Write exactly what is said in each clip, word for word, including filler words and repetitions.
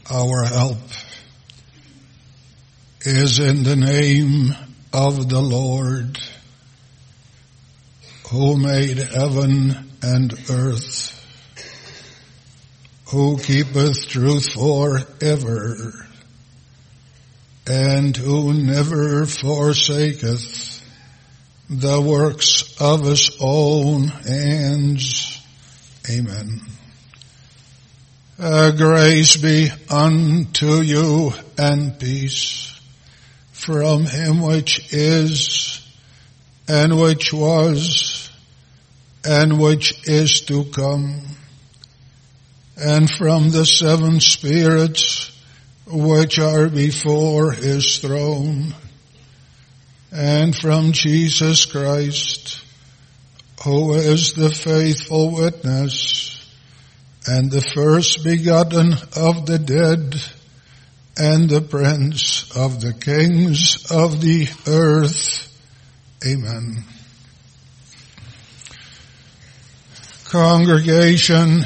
Our help is in the name of the Lord, who made heaven and earth, who keepeth truth forever, and who never forsaketh the works of his own hands. Amen. Uh, grace be unto you and peace from him which is, and which was, and which is to come, and from the seven spirits which are before his throne, and from Jesus Christ, who is the faithful witness, and the first begotten of the dead, and the prince of the kings of the earth. Amen. Congregation,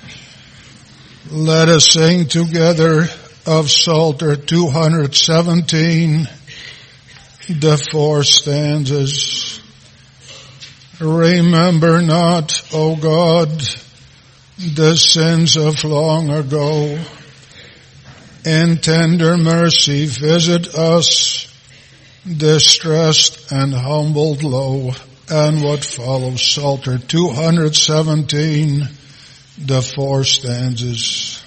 let us sing together of Psalter two hundred seventeen, the four stanzas. Remember not, O God, the sins of long ago. In tender mercy visit us, distressed and humbled low. And what follows, Psalter two hundred seventeen, the four stanzas.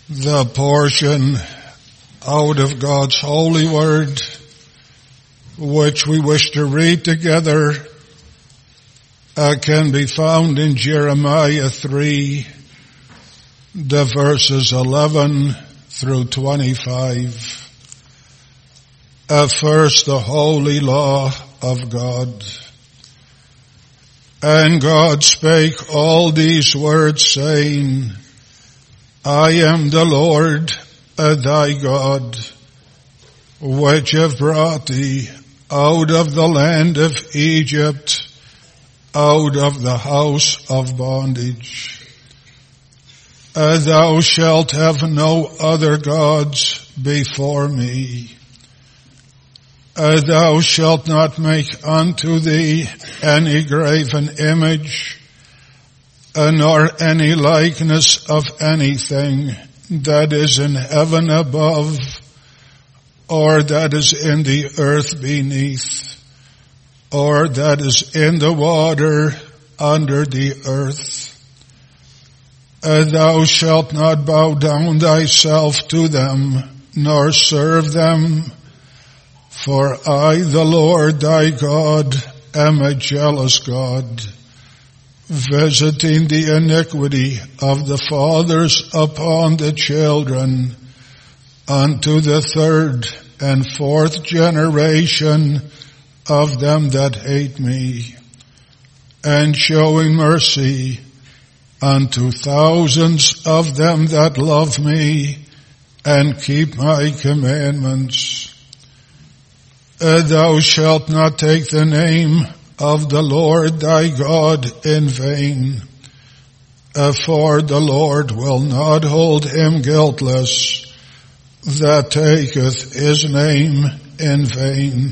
The portion out of God's holy word, which we wish to read together, uh, can be found in Jeremiah three, the verses eleven through twenty-five. Uh, first, the holy law of God. And God spake all these words, saying, I am the Lord uh, thy God, which have brought thee out of the land of Egypt, out of the house of bondage. Uh, thou shalt have no other gods before me. Uh, thou shalt not make unto thee any graven image, uh, nor any likeness of anything that is in heaven above, or that is in the earth beneath, or that is in the water under the earth. Uh, thou shalt not bow down thyself to them, nor serve them, for I, the Lord thy God, am a jealous God, visiting the iniquity of the fathers upon the children, unto the third and fourth generation of them that hate me, and showing mercy unto thousands of them that love me and keep my commandments. Uh, thou shalt not take the name of the Lord thy God in vain, uh, for the Lord will not hold him guiltless that taketh his name in vain.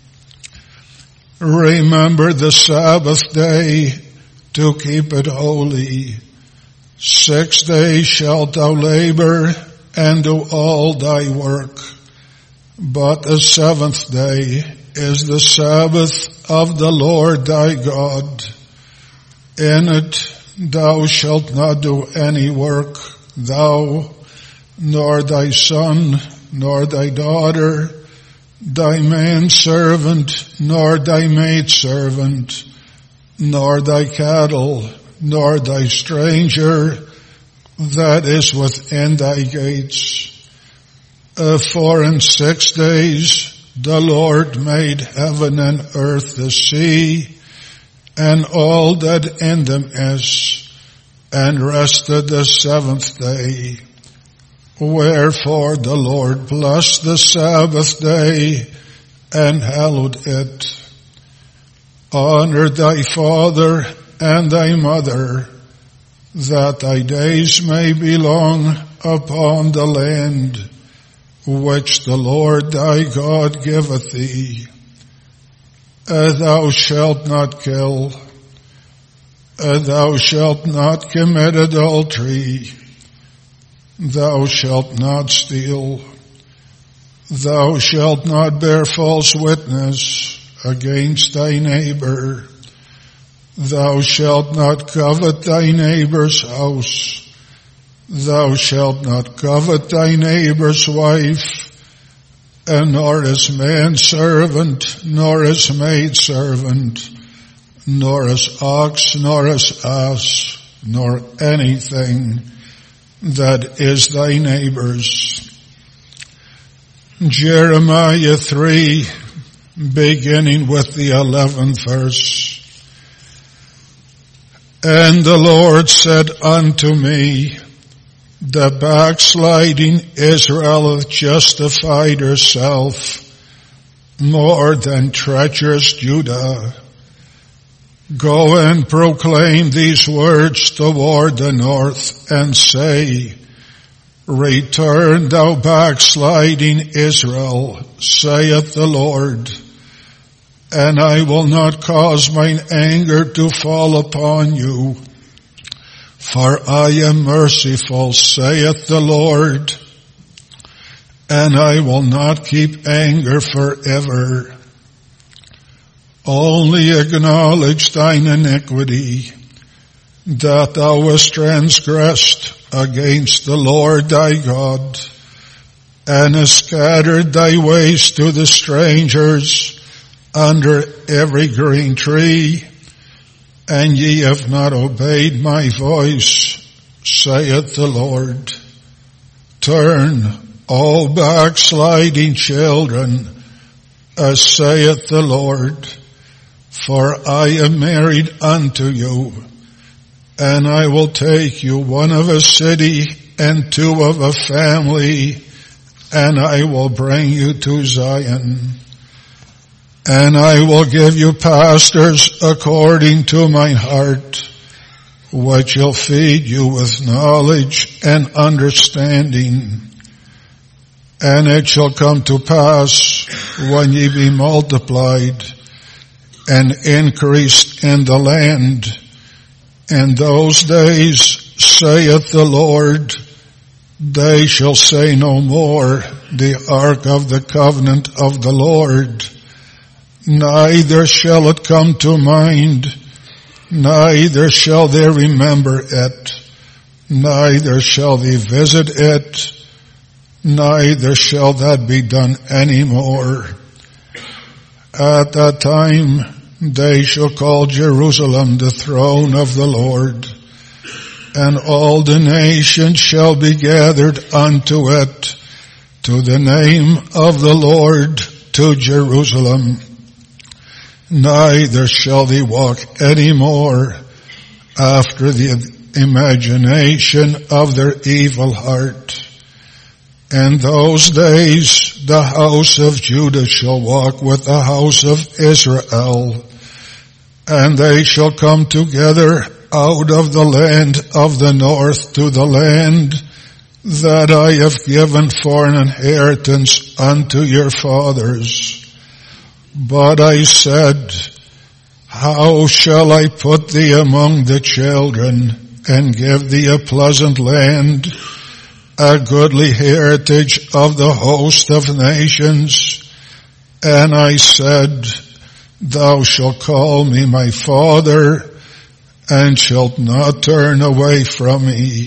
Remember the Sabbath day to keep it holy. Six days shalt thou labor and do all thy work. But the seventh day is the Sabbath of the Lord thy God. In it thou shalt not do any work, thou, nor thy son, nor thy daughter, thy manservant, nor thy maidservant, nor thy cattle, nor thy stranger that is within thy gates. Uh, for in six days the Lord made heaven and earth, the sea, and all that in them is, and rested the seventh day. Wherefore the Lord blessed the Sabbath day and hallowed it. Honor thy father and thy mother, that thy days may be long upon the land which the Lord thy God giveth thee. Uh, thou shalt not kill. Uh, thou shalt not commit adultery. Thou shalt not steal. Thou shalt not bear false witness against thy neighbor. Thou shalt not covet thy neighbor's house. Thou shalt not covet thy neighbor's wife, and nor his manservant, nor his maidservant, nor his ox, nor his ass, nor anything that is thy neighbor's. Jeremiah three, beginning with the eleventh verse. And the Lord said unto me, the backsliding Israel hath justified herself more than treacherous Judah. Go and proclaim these words toward the north, and say, Return, thou backsliding Israel, saith the Lord, and I will not cause mine anger to fall upon you. For I am merciful, saith the Lord, and I will not keep anger forever. Only acknowledge thine iniquity, that thou hast transgressed against the Lord thy God, and hast scattered thy ways to the strangers under every green tree, and ye have not obeyed my voice, saith the Lord. Turn, all backsliding children, as saith the Lord, for I am married unto you, and I will take you one of a city and two of a family, and I will bring you to Zion. And I will give you pastors according to mine heart, which shall feed you with knowledge and understanding. And it shall come to pass, when ye be multiplied and increased in the land, in those days, saith the Lord, they shall say no more, the ark of the covenant of the Lord, neither shall it come to mind, neither shall they remember it, neither shall they visit it, neither shall that be done any more. At that time they shall call Jerusalem the throne of the Lord, and all the nations shall be gathered unto it, to the name of the Lord, to Jerusalem. Neither shall they walk any more after the imagination of their evil heart. In those days the house of Judah shall walk with the house of Israel, and they shall come together out of the land of the north to the land that I have given for an inheritance unto your fathers. But I said, how shall I put thee among the children, and give thee a pleasant land, a goodly heritage of the host of nations? And I said, thou shalt call me my father, and shalt not turn away from me.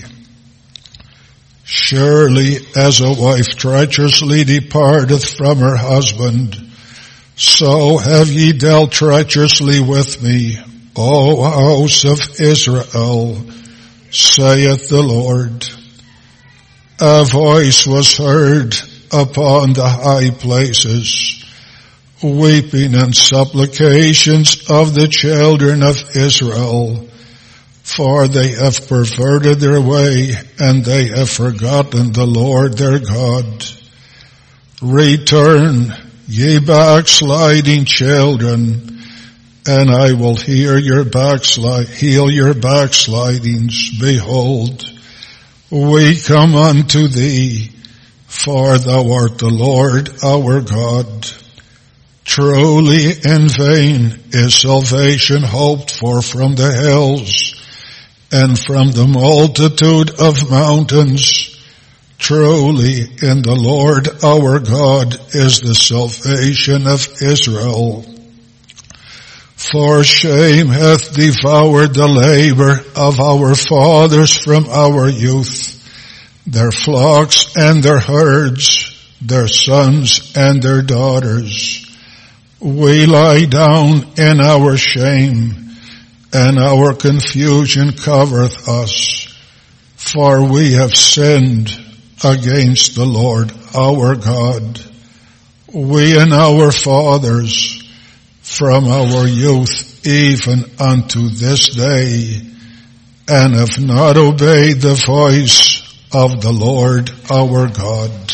Surely as a wife treacherously departeth from her husband, so have ye dealt treacherously with me, O house of Israel, saith the Lord. A voice was heard upon the high places, weeping and supplications of the children of Israel, for they have perverted their way, and they have forgotten the Lord their God. Return, ye backsliding children, and I will hear your backslide, heal your backslidings. Behold, we come unto thee, for thou art the Lord our God. Truly in vain is salvation hoped for from the hills, and from the multitude of mountains. Truly in the Lord our God is the salvation of Israel. For shame hath devoured the labor of our fathers from our youth, their flocks and their herds, their sons and their daughters. We lie down in our shame, and our confusion covereth us, for we have sinned against the Lord our God, we and our fathers, from our youth even unto this day, and have not obeyed the voice of the Lord our God.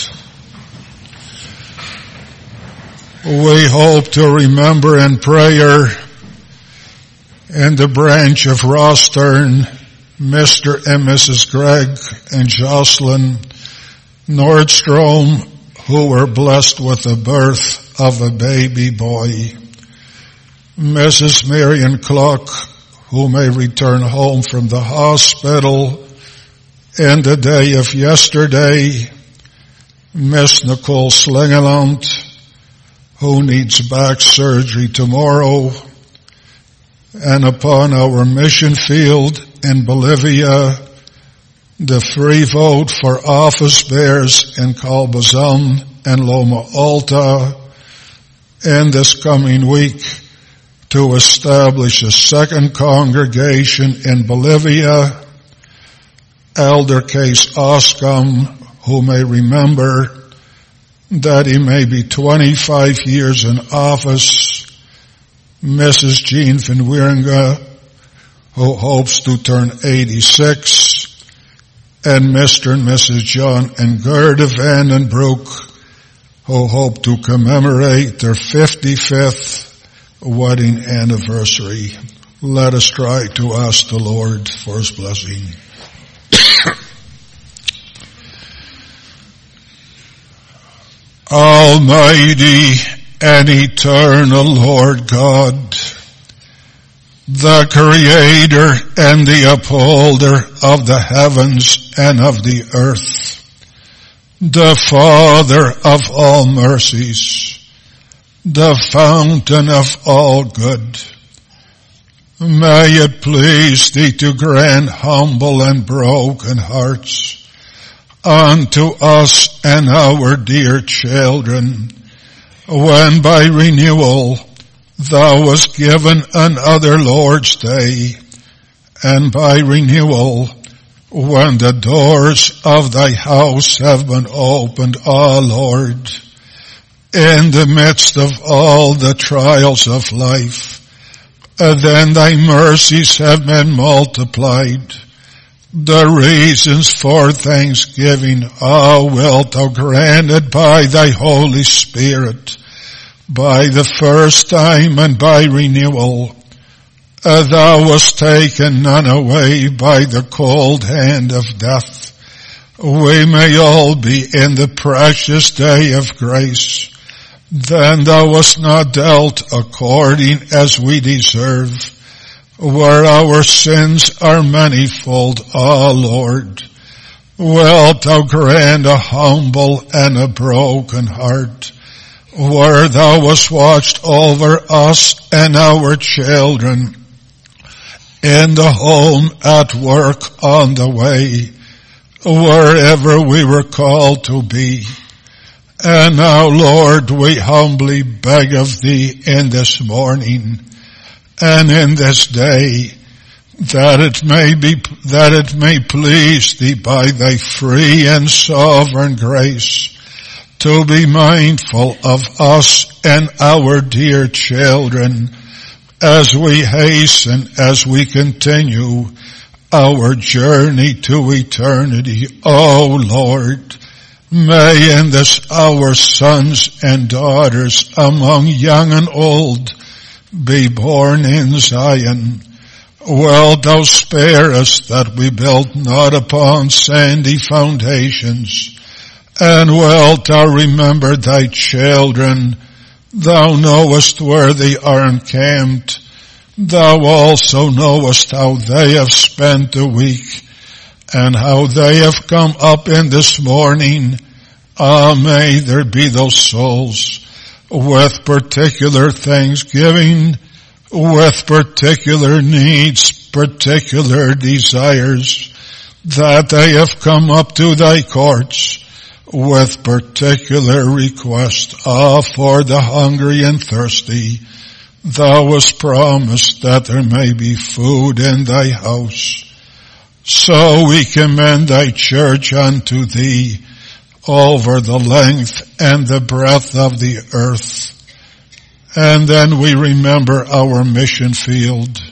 We hope to remember in prayer in the branch of Rostern, Mister and Missus Gregg and Jocelyn Nordstrom, who were blessed with the birth of a baby boy. Missus Marion Cluck, who may return home from the hospital in the day of yesterday. Miss Nicole Slingeland, who needs back surgery tomorrow. And upon our mission field in Bolivia, the free vote for office bearers in Calbazon and Loma Alta, and this coming week to establish a second congregation in Bolivia. Elder Case Oscom, who may remember that he may be twenty-five years in office, Missus Jean Van Wieringa, who hopes to turn eighty-six, and Mister and Missus John and Gerda Vandenbroek, who hope to commemorate their fifty-fifth wedding anniversary. Let us try to ask the Lord for His blessing. Almighty and eternal Lord God, the Creator and the upholder of the heavens and of the earth, the Father of all mercies, the fountain of all good, may it please Thee to grant humble and broken hearts unto us and our dear children, when by renewal Thou wast given another Lord's Day, and by renewal when the doors of Thy house have been opened, O Lord, in the midst of all the trials of life, then Thy mercies have been multiplied. The reasons for thanksgiving, O wilt Thou grant it by Thy Holy Spirit, by the first time and by renewal. Thou wast taken none away by the cold hand of death. We may all be in the precious day of grace. Then Thou wast not dealt according as we deserve, where our sins are manifold, O Lord. Wilt Thou grant a humble and a broken heart, where Thou wast watched over us and our children, in the home, at work, on the way, wherever we were called to be. And now, Lord, we humbly beg of Thee in this morning and in this day, that it may be, that it may please Thee by Thy free and sovereign grace to be mindful of us and our dear children as we hasten, as we continue our journey to eternity. O Lord, may in this hour sons and daughters among young and old be born in Zion. Wilt Thou spare us that we build not upon sandy foundations, and wilt Thou remember Thy children. Thou knowest where they are encamped. Thou also knowest how they have spent the week, and how they have come up in this morning. Ah, may there be those souls with particular thanksgiving, with particular needs, particular desires, that they have come up to Thy courts with particular request. Ah, for the hungry and thirsty, Thou hast promised that there may be food in Thy house. So we commend Thy church unto Thee over the length and the breadth of the earth. And then we remember our mission field.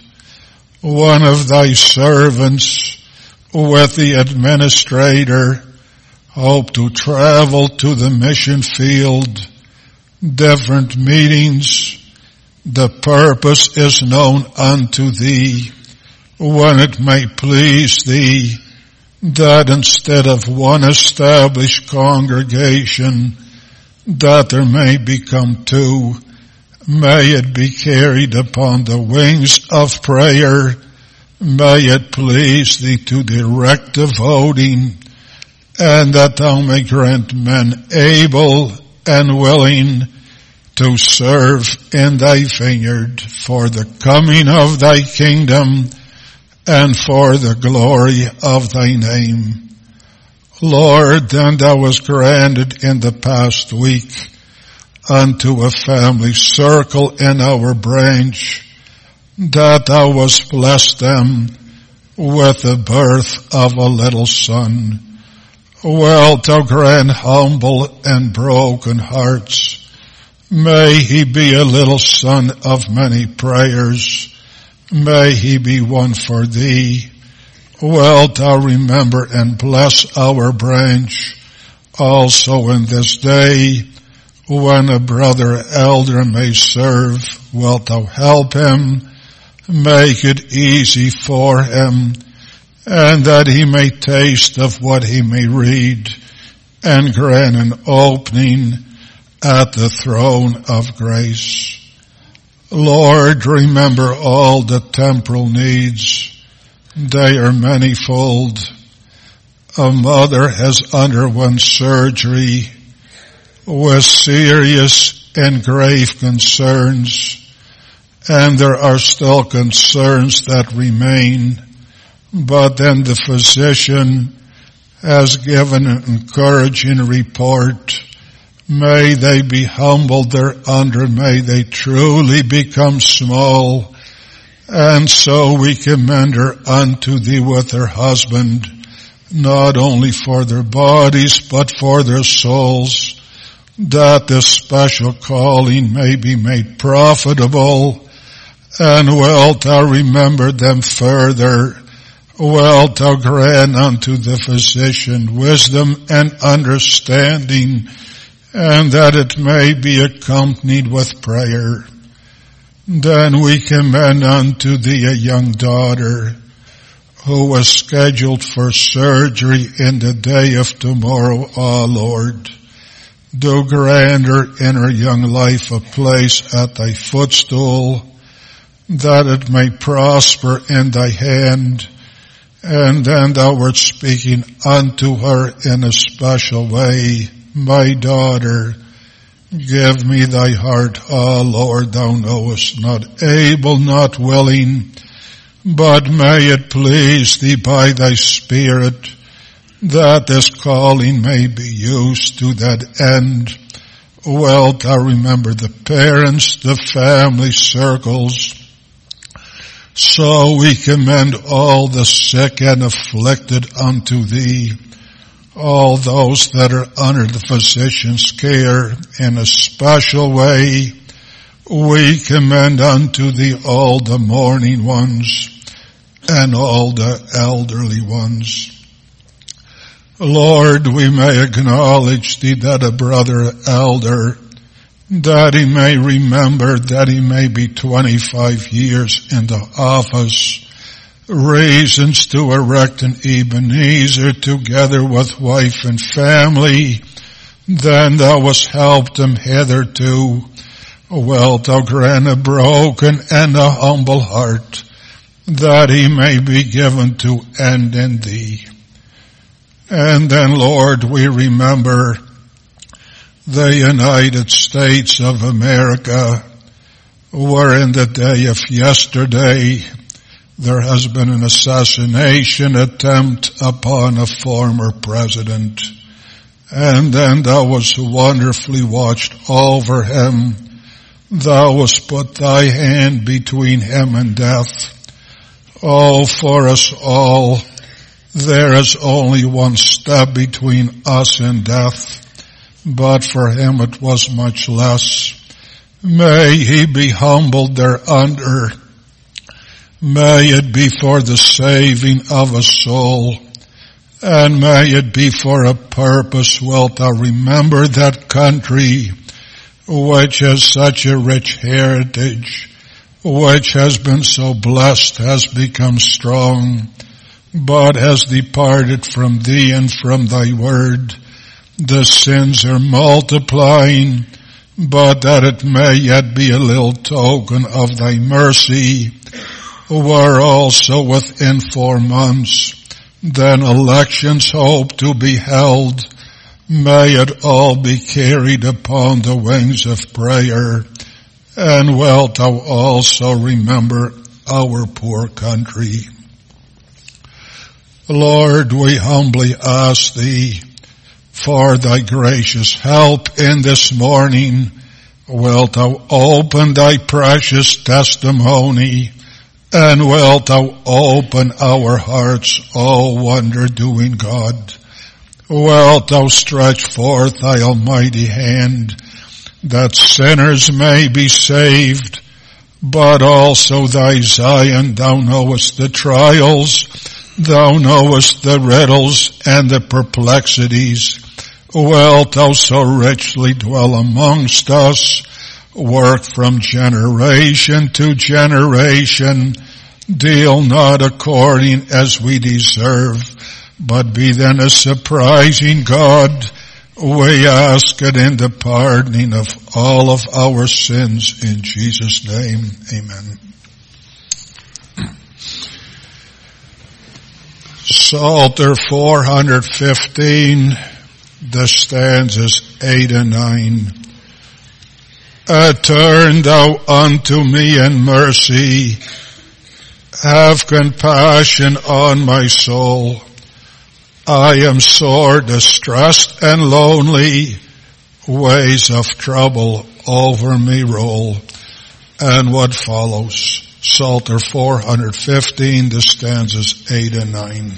One of Thy servants with the administrator hope to travel to the mission field, different meetings. The purpose is known unto Thee, when it may please Thee that instead of one established congregation, that there may become two. May it be carried upon the wings of prayer. May it please Thee to direct the voting, and that Thou may grant men able and willing to serve in Thy vineyard for the coming of Thy kingdom and for the glory of thy name. Lord, then thou was granted in the past week unto a family circle in our branch, that thou wast blessed them with the birth of a little son. Wilt thou grant humble and broken hearts? May he be a little son of many prayers. May he be one for thee. Wilt thou remember and bless our branch also in this day, when a brother elder may serve? Wilt thou help him, make it easy for him, and that he may taste of what he may read, and grant an opening at the throne of grace. Lord, remember all the temporal needs. They are manifold. A mother has undergone surgery with serious and grave concerns, and there are still concerns that remain. But then the physician has given an encouraging report. May they be humbled thereunder. May they truly become small. And so we commend her unto thee with her husband, not only for their bodies, but for their souls, that this special calling may be made profitable. And wilt thou remember them further? Wilt thou grant unto the physician wisdom and understanding, and that it may be accompanied with prayer? Then we commend unto thee a young daughter who was scheduled for surgery in the day of tomorrow. Ah, Lord, do grant her in her young life a place at thy footstool, that it may prosper in thy hand. And then thou wert speaking unto her in a special way. My daughter, give me thy heart. Ah, Lord, thou knowest, not able, not willing, but may it please thee by thy Spirit that this calling may be used to that end. Wilt thou remember the parents, the family circles? So we commend all the sick and afflicted unto thee, all those that are under the physician's care in a special way. We commend unto thee all the mourning ones and all the elderly ones. Lord, we may acknowledge thee that a brother elder, that he may remember that he may be twenty-five years in the office, reasons to erect an Ebenezer together with wife and family. Then thou wast helped him hitherto. Wilt thou grant a broken and a humble heart, that he may be given to end in thee. And then, Lord, we remember the United States of America, where in the day of yesterday there has been an assassination attempt upon a former president. And then thou wast wonderfully watched over him. Thou wast put thy hand between him and death. Oh, for us all, there is only one step between us and death, but for him it was much less. May he be humbled thereunder. May it be for the saving of a soul, and may it be for a purpose. Wilt thou remember that country which has such a rich heritage, which has been so blessed, has become strong, but has departed from thee and from thy word. The sins are multiplying, but that it may yet be a little token of thy mercy, where also within four months then elections hope to be held. May it all be carried upon the wings of prayer. And wilt thou also remember our poor country? Lord, we humbly ask Thee for Thy gracious help in this morning. Wilt Thou open Thy precious testimony, and wilt Thou open our hearts, O wonder-doing God. Wilt Thou stretch forth Thy almighty hand, that sinners may be saved, but also Thy Zion, Thou knowest the trials, Thou knowest the riddles and the perplexities. Wilt Thou so richly dwell amongst us, work from generation to generation, deal not according as we deserve, but be then a surprising God. We ask it in the pardoning of all of our sins in Jesus' name. Amen. Psalter four hundred fifteen, the stanzas eight and nine. Turn Thou unto me in mercy, have compassion on my soul. I am sore distressed and lonely, waves of trouble over me roll. And what follows? Psalter four hundred fifteen, the stanzas eight and nine.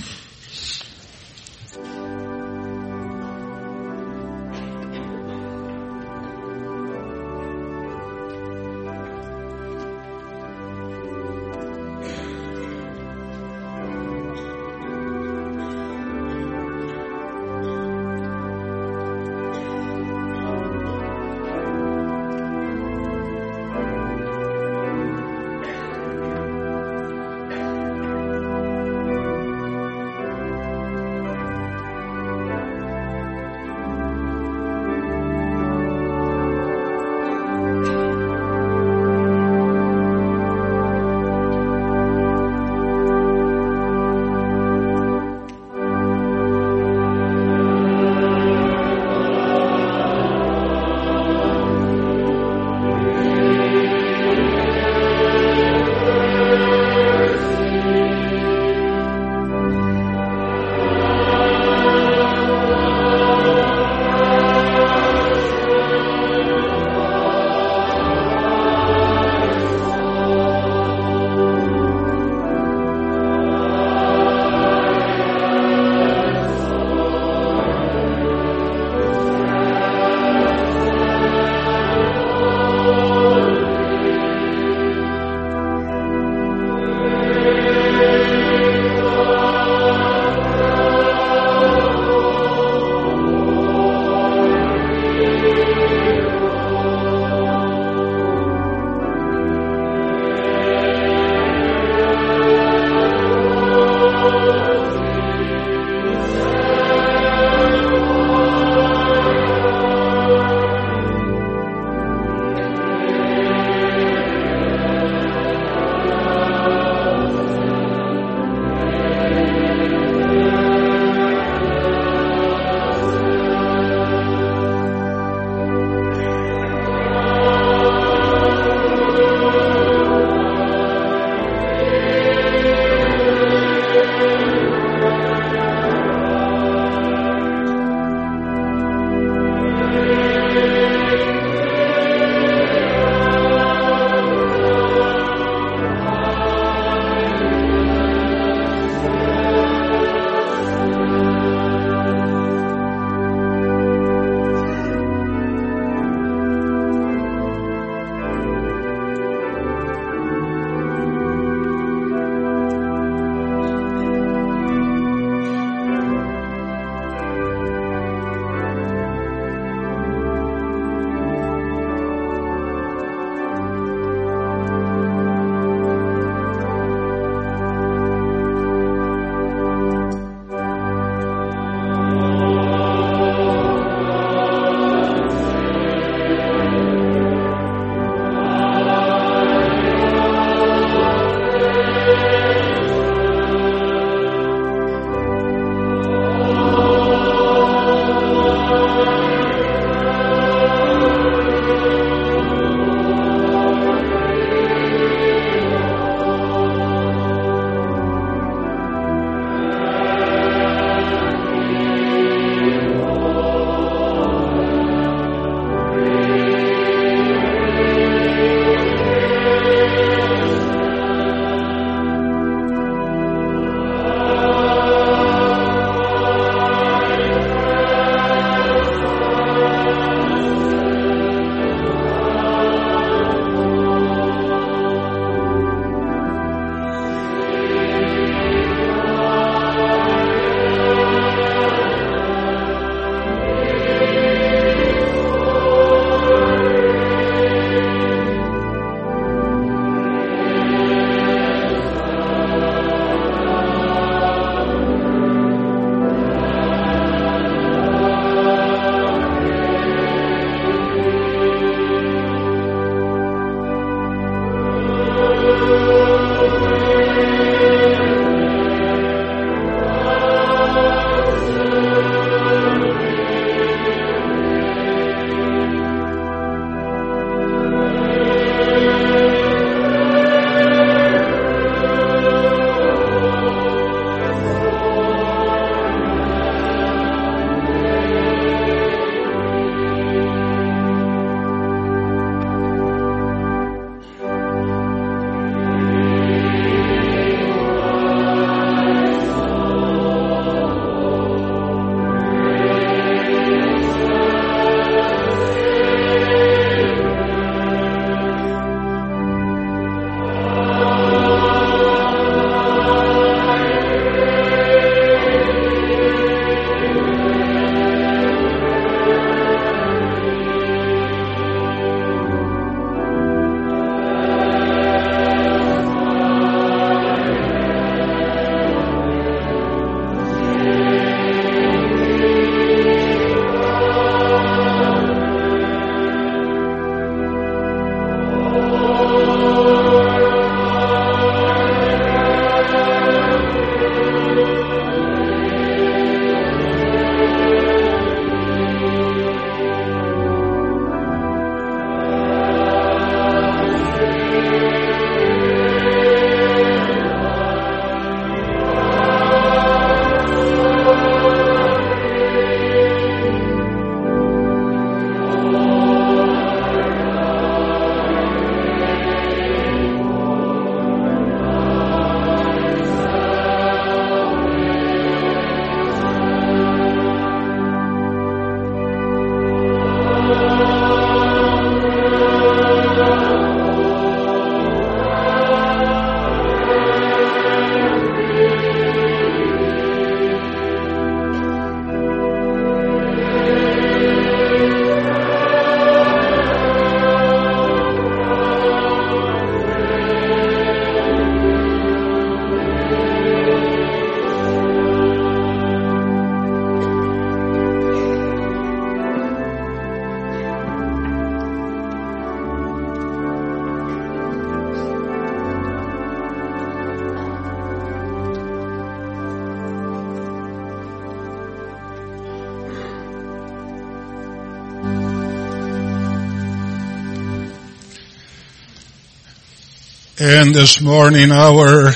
in this morning hour,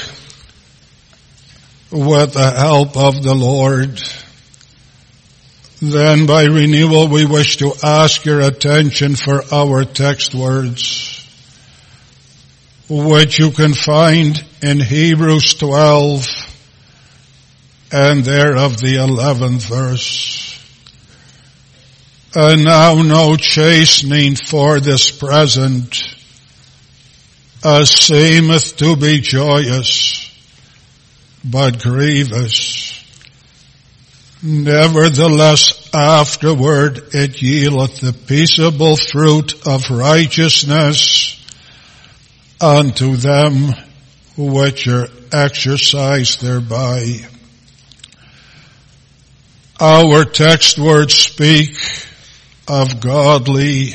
with the help of the Lord, then by renewal we wish to ask your attention for our text words, which you can find in Hebrews twelve and thereof the eleventh verse. And now no chastening for this present, as seemeth to be joyous, but grievous. Nevertheless afterward it yieldeth the peaceable fruit of righteousness unto them which are exercised thereby. Our text words speak of godly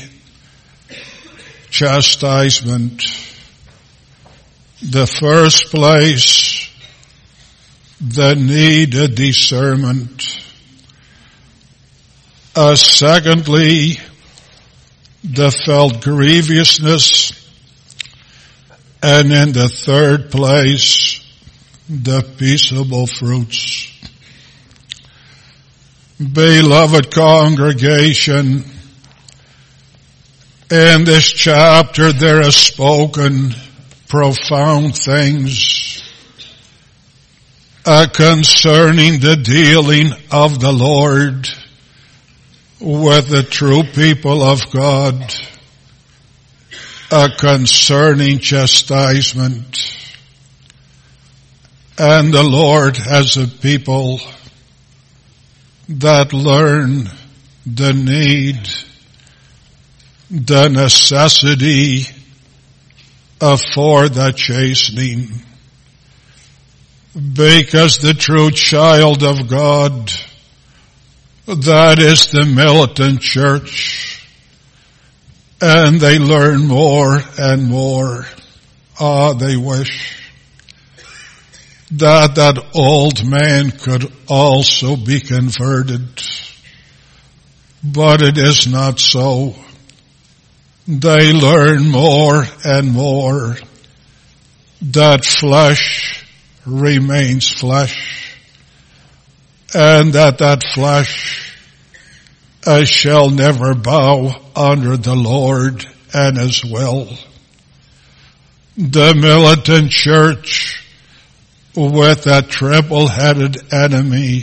chastisement. The first place, the needed discernment. Uh, secondly, the felt grievousness. And in the third place, the peaceable fruits. Beloved congregation, in this chapter there are spoken profound things uh, concerning the dealing of the Lord with the true people of God, uh, concerning chastisement. And the Lord has a people that learn the need, the necessity of for the chastening. Because the true child of God, that is the militant church, and they learn more and more. Ah, they wish that that old man could also be converted. But it is not so. They learn more and more that flesh remains flesh, and that that flesh uh, shall never bow under the Lord and His will. The militant church, with that triple-headed enemy,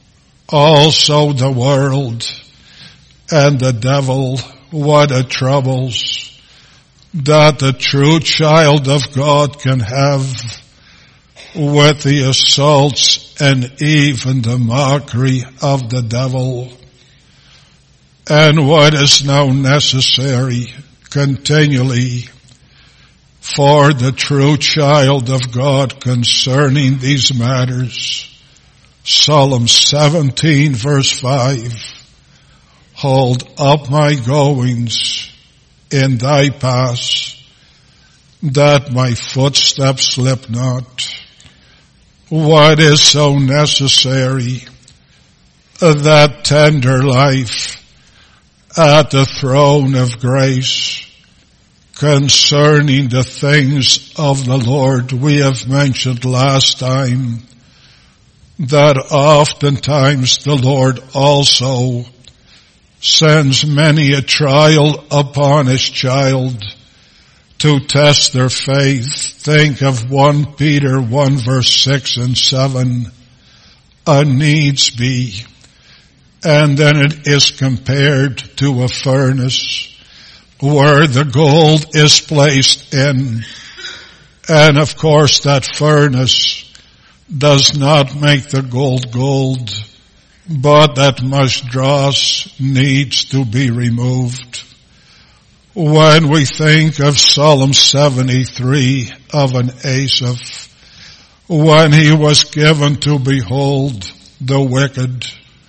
also the world and the devil, what a troubles that the true child of God can have with the assaults and even the mockery of the devil. And what is now necessary continually for the true child of God concerning these matters. Psalm seventeen verse five. Hold up my goings in thy paths, that my footsteps slip not. What is so necessary? That tender life at the throne of grace concerning the things of the Lord. We have mentioned last time that oftentimes the Lord also sends many a trial upon His child to test their faith. Think of First Peter one verse six and seven. A needs be. And then it is compared to a furnace where the gold is placed in. And of course that furnace does not make the gold gold, but that much dross needs to be removed. When we think of Psalm seventy-three of an Asaph, when he was given to behold the wicked,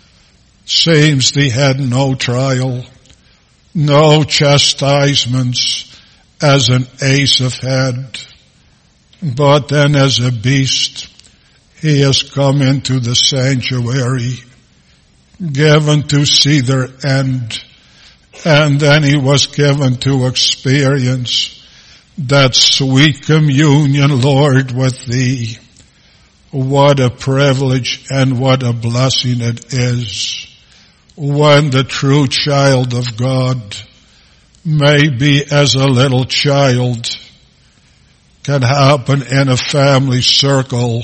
seems he had no trial, no chastisements as an Asaph had, but then as a beast he has come into the sanctuary, given to see their end, and then he was given to experience that sweet communion, Lord, with Thee. What a privilege and what a blessing it is when the true child of God, maybe as a little child, can happen in a family circle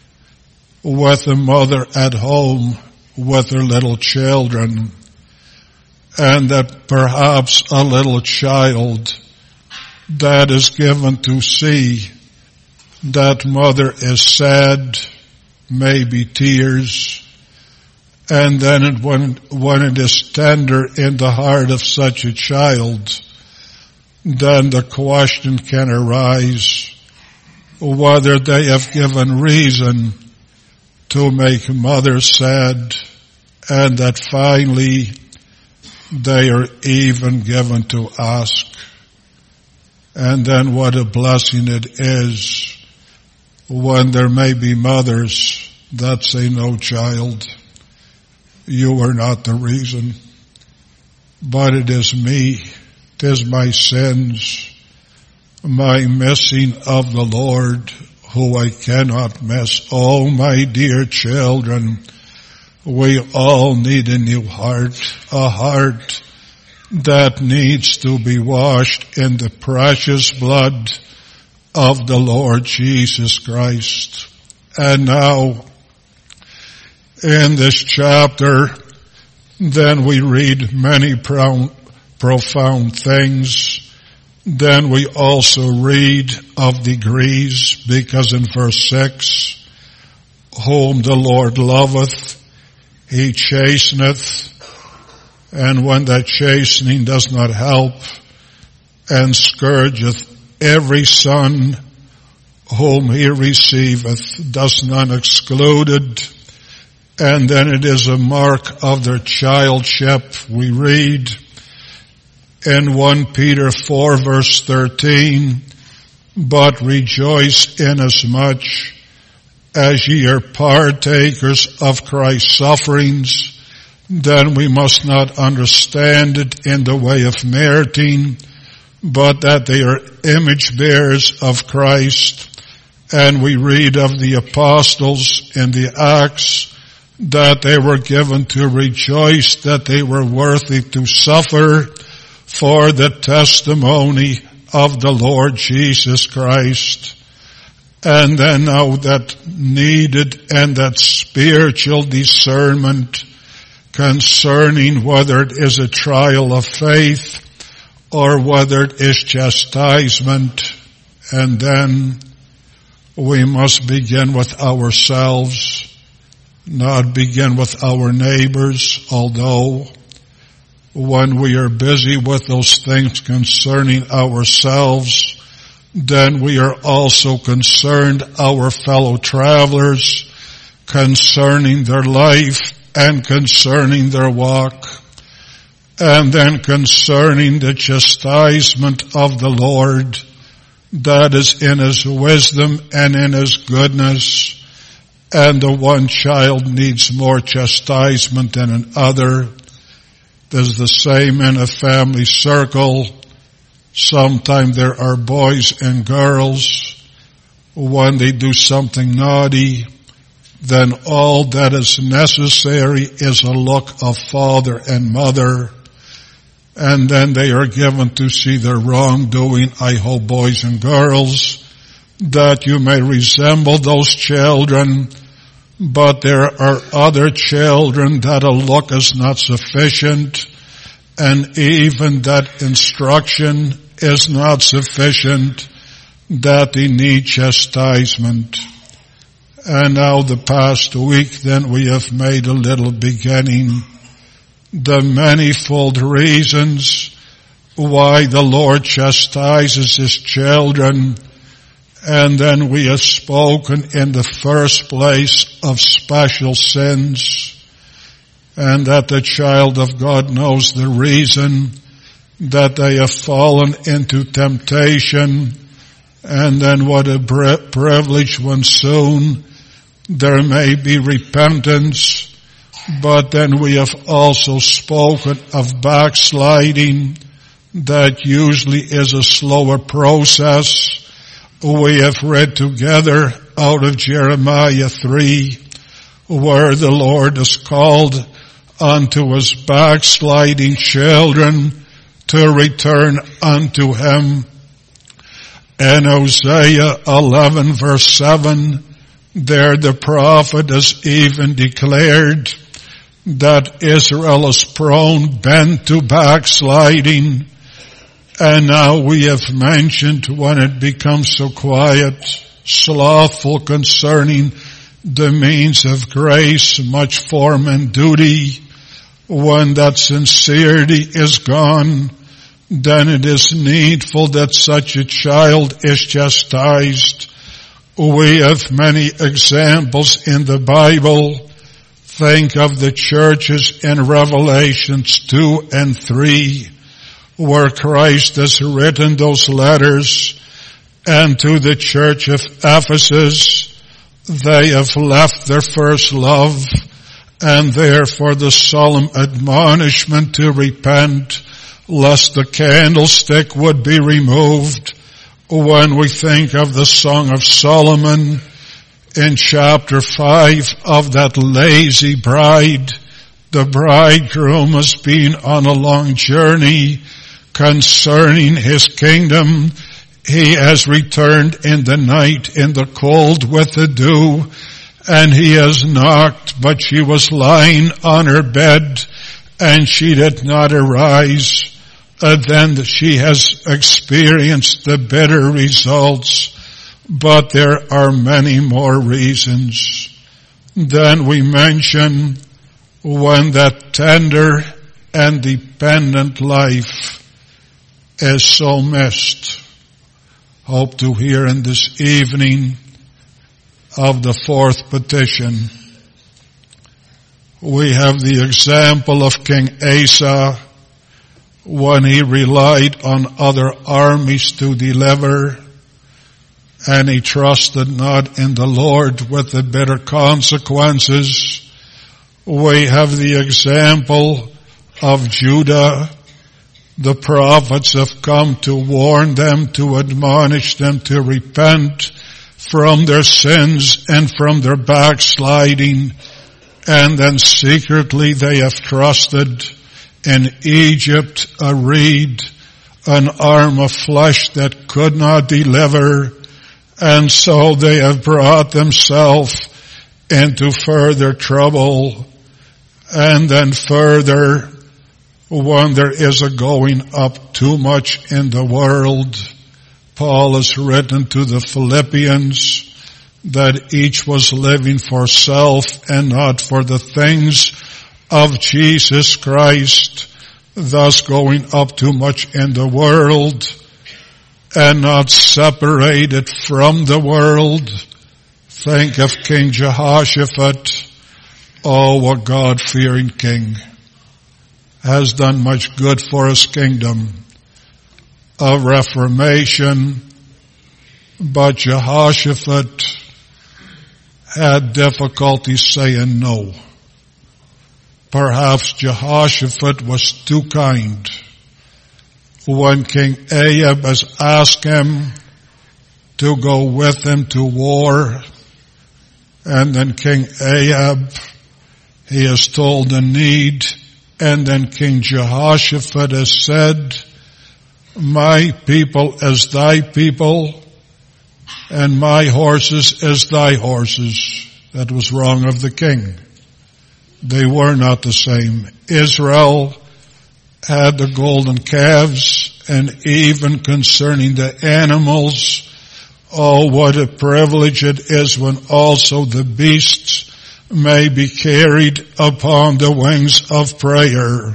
with a mother at home with her little children, and that perhaps a little child that is given to see that mother is sad, maybe tears, and then it, when, when it is tender in the heart of such a child, then the question can arise whether they have given reason to make mother sad, and that finally they are even given to ask. And then what a blessing it is when there may be mothers that say, no, child, you are not the reason, but it is me, it is my sins, my missing of the Lord, who I cannot miss. Oh, my dear children, we all need a new heart, a heart that needs to be washed in the precious blood of the Lord Jesus Christ. And now, in this chapter, then we read many pro- profound things. Then we also read of degrees, because in verse six, whom the Lord loveth, He chasteneth, and when that chastening does not help, and scourgeth every son whom He receiveth, thus none excluded. And then it is a mark of their childship. We read in First Peter four verse thirteen, but rejoice inasmuch as ye are partakers of Christ's sufferings. Then we must not understand it in the way of meriting, but that they are image bearers of Christ. And we read of the apostles in the Acts that they were given to rejoice that they were worthy to suffer for the testimony of the Lord Jesus Christ. And then now that needed and that spiritual discernment concerning whether it is a trial of faith or whether it is chastisement. And then we must begin with ourselves, not begin with our neighbors, although when we are busy with those things concerning ourselves, then we are also concerned our fellow travelers concerning their life and concerning their walk, and then concerning the chastisement of the Lord that is in His wisdom and in His goodness. And the one child needs more chastisement than another. There's the same in a family circle. Sometimes there are boys and girls. When they do something naughty, then all that is necessary is a look of father and mother. And then they are given to see their wrongdoing. I hope, boys and girls, that you may resemble those children. But there are other children that a look is not sufficient, and even that instruction is not sufficient, that they need chastisement. And now the past week then we have made a little beginning, the manifold reasons why the Lord chastises His children. And then we have spoken in the first place of special sins, and that the child of God knows the reason that they have fallen into temptation. And then what a privilege when soon there may be repentance. But then we have also spoken of backsliding, that usually is a slower process. We have read together out of Jeremiah three, where the Lord has called unto his backsliding children to return unto him. And Hosea eleven verse seven, there the prophet has even declared that Israel is prone, bent to backsliding. And now we have mentioned when it becomes so quiet, slothful concerning the means of grace, much form and duty. When that sincerity is gone, then it is needful that such a child is chastised. We have many examples in the Bible. Think of the churches in Revelations two and three, where Christ has written those letters, and to the church of Ephesus, they have left their first love, and therefore the solemn admonishment to repent, lest the candlestick would be removed. When we think of the Song of Solomon in chapter five of that lazy bride, the bridegroom has been on a long journey concerning his kingdom. He has returned in the night, in the cold with the dew, and he has knocked, but she was lying on her bed, and she did not arise. And then she has experienced the bitter results, but there are many more reasons. Then we mention when that tender and dependent life is so missed. Hope to hear in this evening of the fourth petition. We have the example of King Asa when he relied on other armies to deliver, and he trusted not in the Lord with the bitter consequences. We have the example of Judah. The prophets have come to warn them, to admonish them to repent from their sins and from their backsliding, and then secretly they have trusted in Egypt, a reed, an arm of flesh that could not deliver, and so they have brought themselves into further trouble. And then further, when there is a going up too much in the world, Paul has written to the Philippians that each was living for self and not for the things of Jesus Christ, thus going up too much in the world and not separated from the world. Think of King Jehoshaphat. Oh, a God-fearing king. Has done much good for his kingdom of reformation, but Jehoshaphat had difficulty saying no. Perhaps Jehoshaphat was too kind. When King Ahab has asked him to go with him to war, and then King Ahab, he is told the need, and then King Jehoshaphat has said, my people as thy people, and my horses as thy horses. That was wrong of the king. They were not the same. Israel had the golden calves, and even concerning the animals, oh, what a privilege it is when also the beasts may be carried upon the wings of prayer.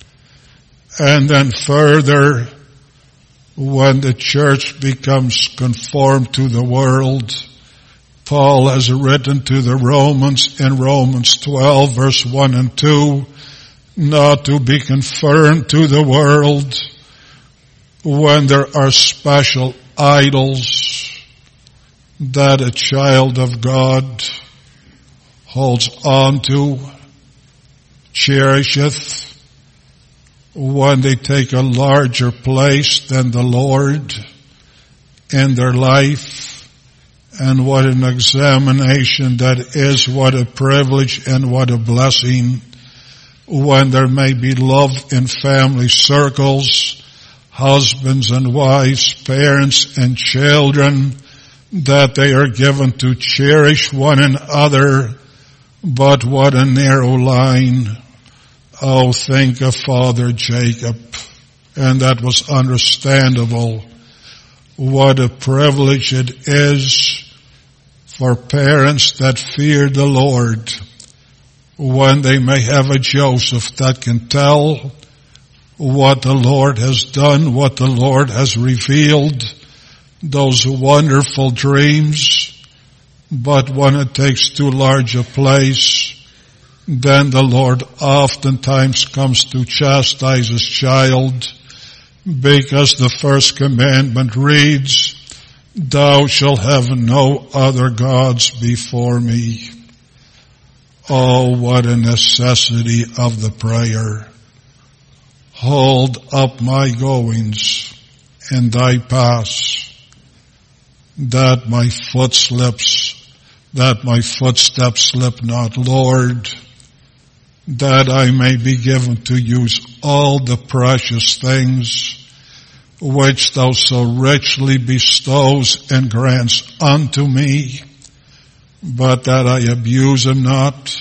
And then further, when the church becomes conformed to the world, Paul has written to the Romans in Romans twelve verse one and two, not to be conformed to the world when there are special idols that a child of God holds on to, cherisheth, when they take a larger place than the Lord in their life. And what an examination that is, what a privilege and what a blessing when there may be love in family circles, husbands and wives, parents and children, that they are given to cherish one another. But what a narrow line. Oh, think of Father Jacob. And that was understandable. What a privilege it is for parents that fear the Lord, when they may have a Joseph that can tell what the Lord has done, what the Lord has revealed, those wonderful dreams. But when it takes too large a place, then the Lord oftentimes comes to chastise his child, because the first commandment reads, "Thou shalt have no other gods before me." Oh, what a necessity of the prayer. Hold up my goings in thy paths, that my foot slips, that my footsteps slip not, Lord, that I may be given to use all the precious things which thou so richly bestows and grants unto me, but that I abuse them not,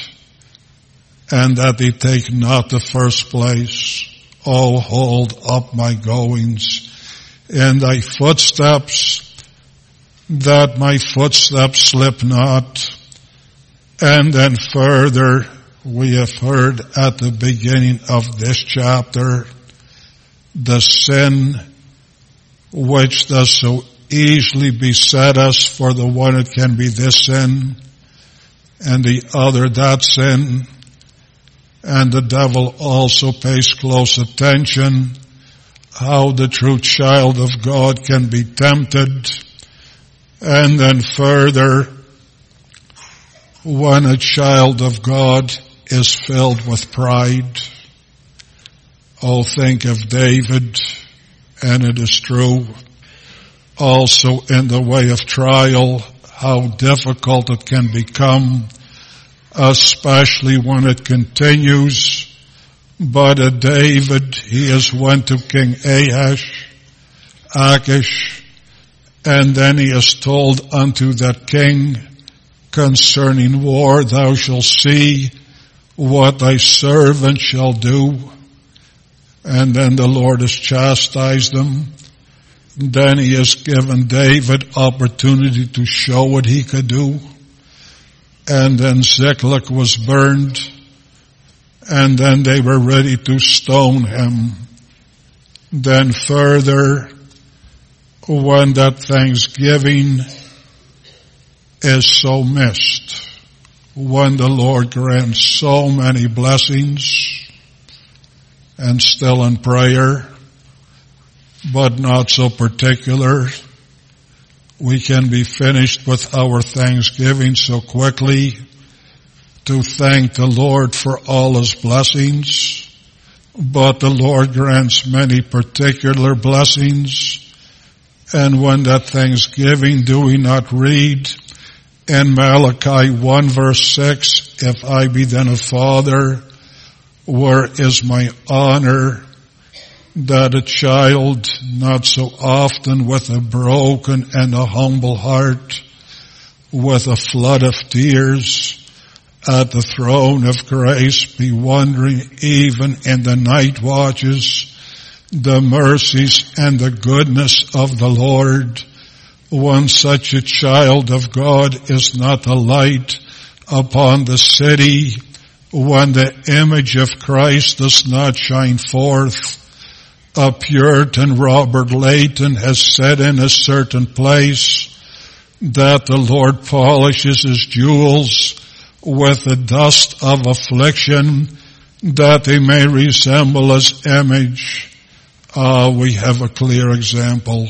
and that they take not the first place. Oh, hold up my goings in thy footsteps, that my footsteps slip not. And then further, we have heard at the beginning of this chapter, the sin which does so easily beset us. For the one it can be this sin, and the other that sin. And the devil also pays close attention how the true child of God can be tempted. And then further, when a child of God is filled with pride. Oh, think of David, and it is true. Also in the way of trial, how difficult it can become, especially when it continues. But a David, he has went to King Ahash, Achish, and then he has told unto that king concerning war, thou shalt see what thy servant shall do. And then the Lord has chastised him. Then he has given David opportunity to show what he could do. And then Ziklag was burned. And then they were ready to stone him. Then further, when that thanksgiving is so missed, when the Lord grants so many blessings, and still in prayer, but not so particular, we can be finished with our thanksgiving so quickly to thank the Lord for all his blessings. But the Lord grants many particular blessings. And when that thanksgiving, do we not read in Malachi one verse six, if I be then a father, where is my honor? That a child, not so often with a broken and a humble heart, with a flood of tears at the throne of grace, be wondering even in the night watches the mercies and the goodness of the Lord. When such a child of God is not a light upon the city, when the image of Christ does not shine forth. A Puritan, Robert Leighton, has said in a certain place that the Lord polishes his jewels with the dust of affliction, that they may resemble his image. Ah, we have a clear example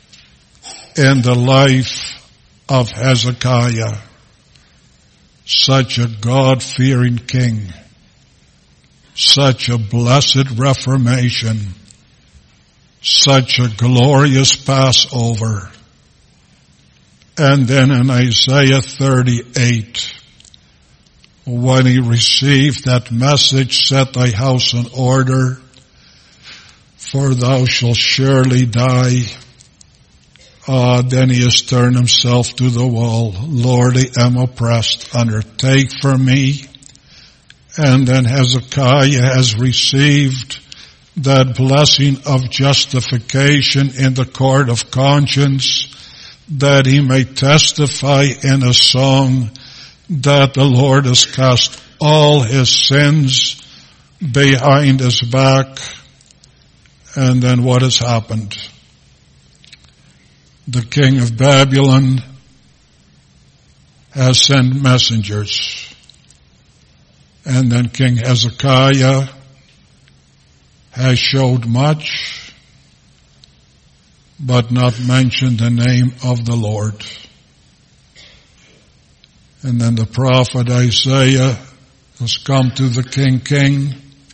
in the life of Hezekiah, such a God-fearing king. such a blessed reformation, such a glorious Passover. And then in Isaiah thirty-eight, when he received that message, set thy house in order, for thou shalt surely die. Ah, then he has turned himself to the wall. Lord, I am oppressed. Undertake for me. And then Hezekiah has received that blessing of justification in the court of conscience, that he may testify in a song that the Lord has cast all his sins behind his back. And then what has happened? The king of Babylon has sent messengers. And then King Hezekiah has showed much, but not mentioned the name of the Lord. And then the prophet Isaiah has come to the king, king,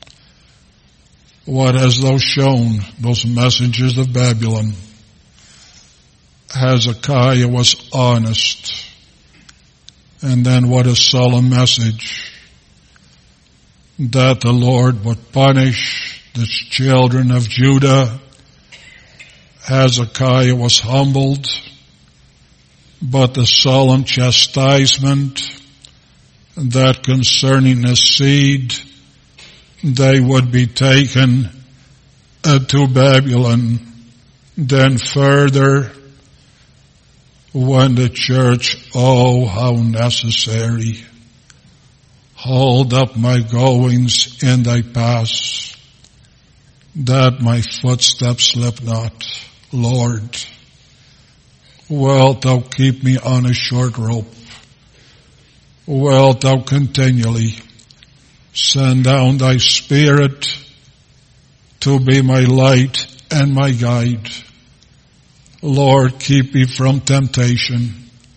what hast thou shown those messengers of Babylon? Hezekiah was honest. And then what a solemn message, that the Lord would punish the children of Judah. Hezekiah was humbled, but the solemn chastisement that concerning his seed, they would be taken uh, to Babylon. Then further, when the church, oh, how necessary, hold up my goings in thy paths, that my footsteps slip not. Lord, wilt thou keep me on a short rope? Wilt thou continually send down thy Spirit to be my light and my guide? Lord, keep me from temptation.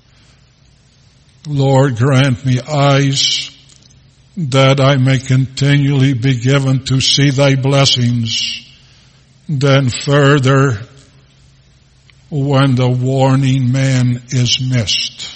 Lord, grant me eyes that I may continually be given to see thy blessings. Then further, when the warning man is missed,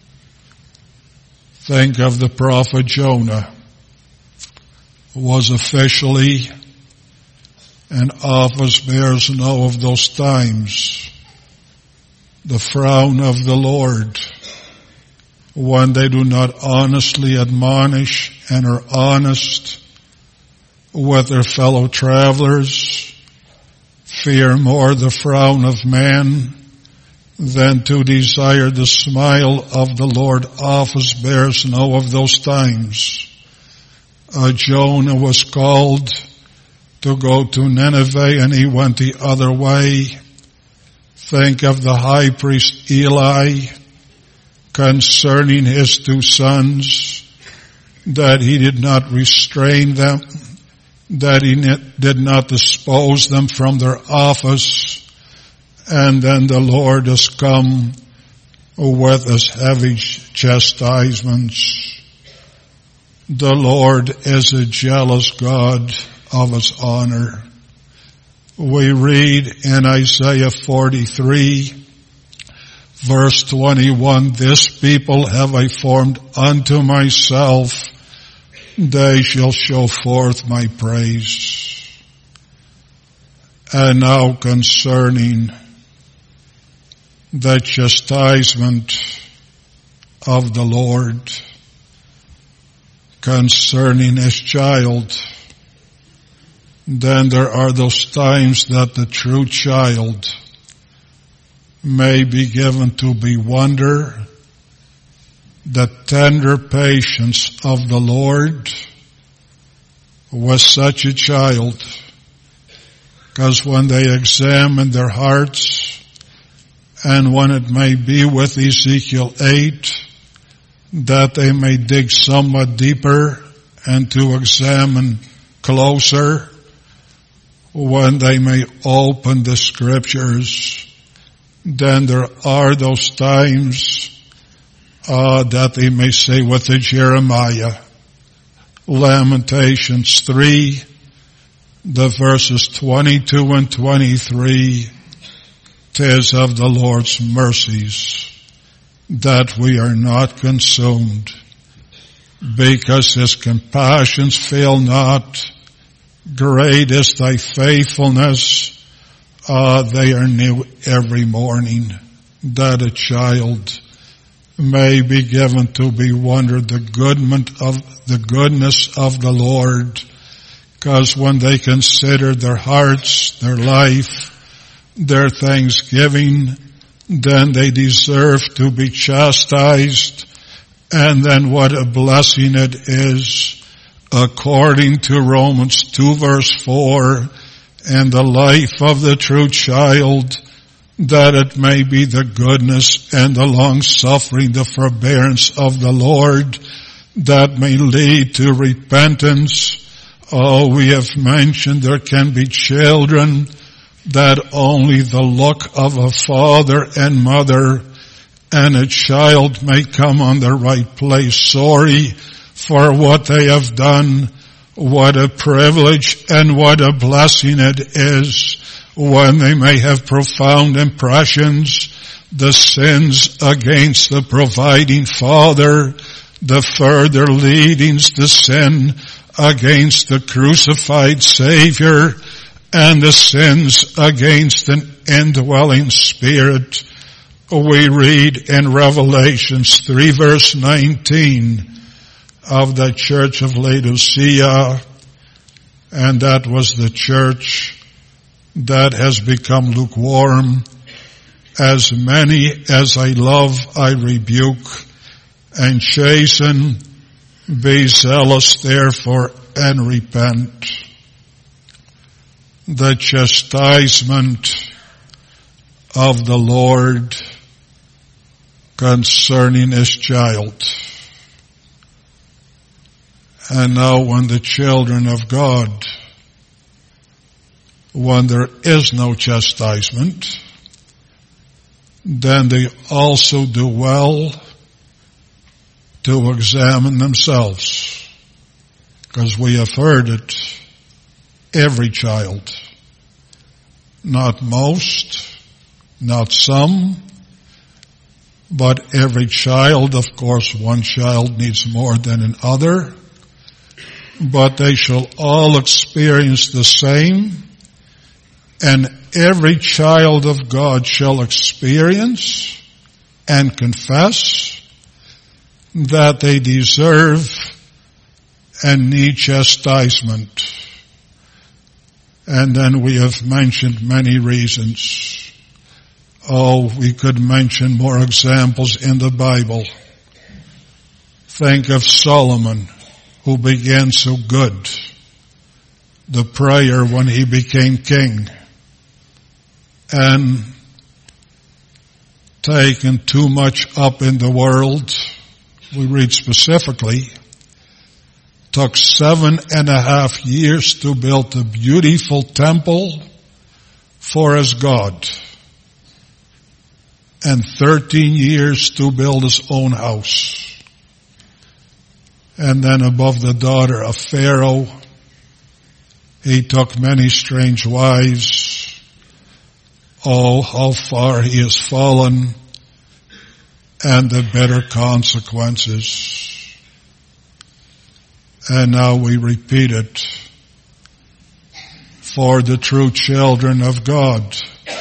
think of the prophet Jonah, who was officially, and office bearers know of those times, the frown of the Lord, when they do not honestly admonish and are honest with their fellow travelers, fear more the frown of man than to desire the smile of the Lord. Office bearers know of those times. Uh, Jonah was called to go to Nineveh, and he went the other way. Think of the high priest Eli concerning his two sons, that he did not restrain them, that he did not dispose them from their office. And then the Lord has come with his heavy chastisements. The Lord is a jealous God of his honor. We read in Isaiah forty-three, verse twenty-one, this people have I formed unto myself, they shall show forth my praise. And now concerning the chastisement of the Lord, concerning his child, then there are those times that the true child may be given to bewonder the tender patience of the Lord with such a child. Because when they examine their hearts, and when it may be with Ezekiel eight, that they may dig somewhat deeper and to examine closer, when they may open the scriptures, then there are those times uh, that they may say with the Jeremiah, Lamentations three, the verses twenty-two and twenty-three, "'Tis of the Lord's mercies that we are not consumed, because his compassions fail not. Great is thy faithfulness. Ah, they are new every morning." That a child may be given to be wondered the goodness of the goodness of the Lord, because when they consider their hearts, their life, their thanksgiving, then they deserve to be chastised. And then what a blessing it is, according to Romans two verse four, "And the life of the true child, that it may be the goodness and the long suffering, the forbearance of the Lord, that may lead to repentance." Oh, we have mentioned there can be children that only the look of a father and mother, and a child may come on the right place sorry for what they have done. What a privilege and what a blessing it is when they may have profound impressions, the sins against the providing Father, the further leadings to sin against the crucified Savior, and the sins against an indwelling Spirit. We read in Revelations three verse nineteen of the church of Laodicea, and that was the church that has become lukewarm. "As many as I love, I rebuke and chasten. Be zealous therefore and repent." The chastisement of the Lord concerning his child. And now when the children of God, when there is no chastisement, then they also do well to examine themselves. Because we have heard it, every child, not most, not some, but every child. Of course, one child needs more than another, but they shall all experience the same, and every child of God shall experience and confess that they deserve and need chastisement. And then we have mentioned many reasons. Oh, we could mention more examples in the Bible. Think of Solomon, who began so good. The prayer when he became king. And taken too much up in the world. We read specifically, took seven and a half years to build a beautiful temple for his God. And thirteen years to build his own house. And then above the daughter of Pharaoh, he took many strange wives. Oh, how far he has fallen, and the bitter consequences. And now we repeat it for the true children of God.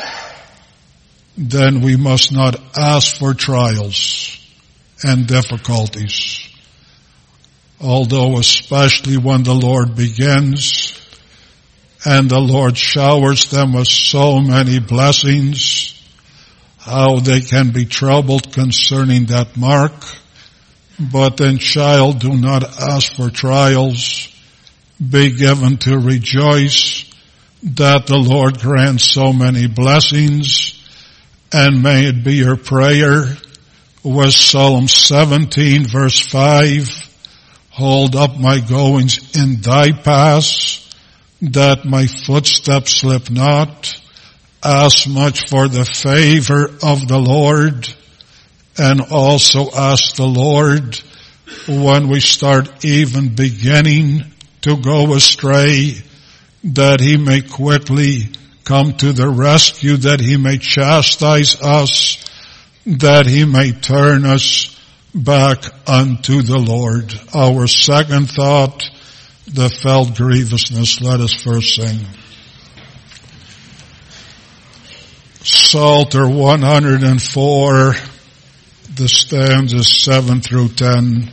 Then we must not ask for trials and difficulties. Although especially when the Lord begins and the Lord showers them with so many blessings, how they can be troubled concerning that mark. But then, child, do not ask for trials. Be given to rejoice that the Lord grants so many blessings. And may it be your prayer with Psalm seventeen verse five, hold up my goings in thy paths, that my footsteps slip not. Ask much for the favor of the Lord, and also ask the Lord when we start even beginning to go astray, that he may quickly come to the rescue, that he may chastise us, that he may turn us back unto the Lord. Our second thought, the felt grievousness. Let us first sing. Psalter one hundred four, the stanzas seven through ten.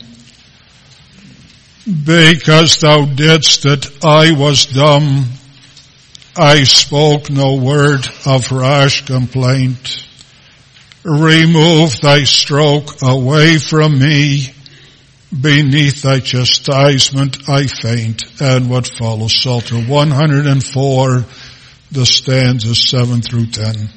Because thou didst it, I was dumb. I spoke no word of rash complaint. Remove thy stroke away from me. Beneath thy chastisement I faint. And what follows? Psalter one hundred four, the stanzas seven through ten.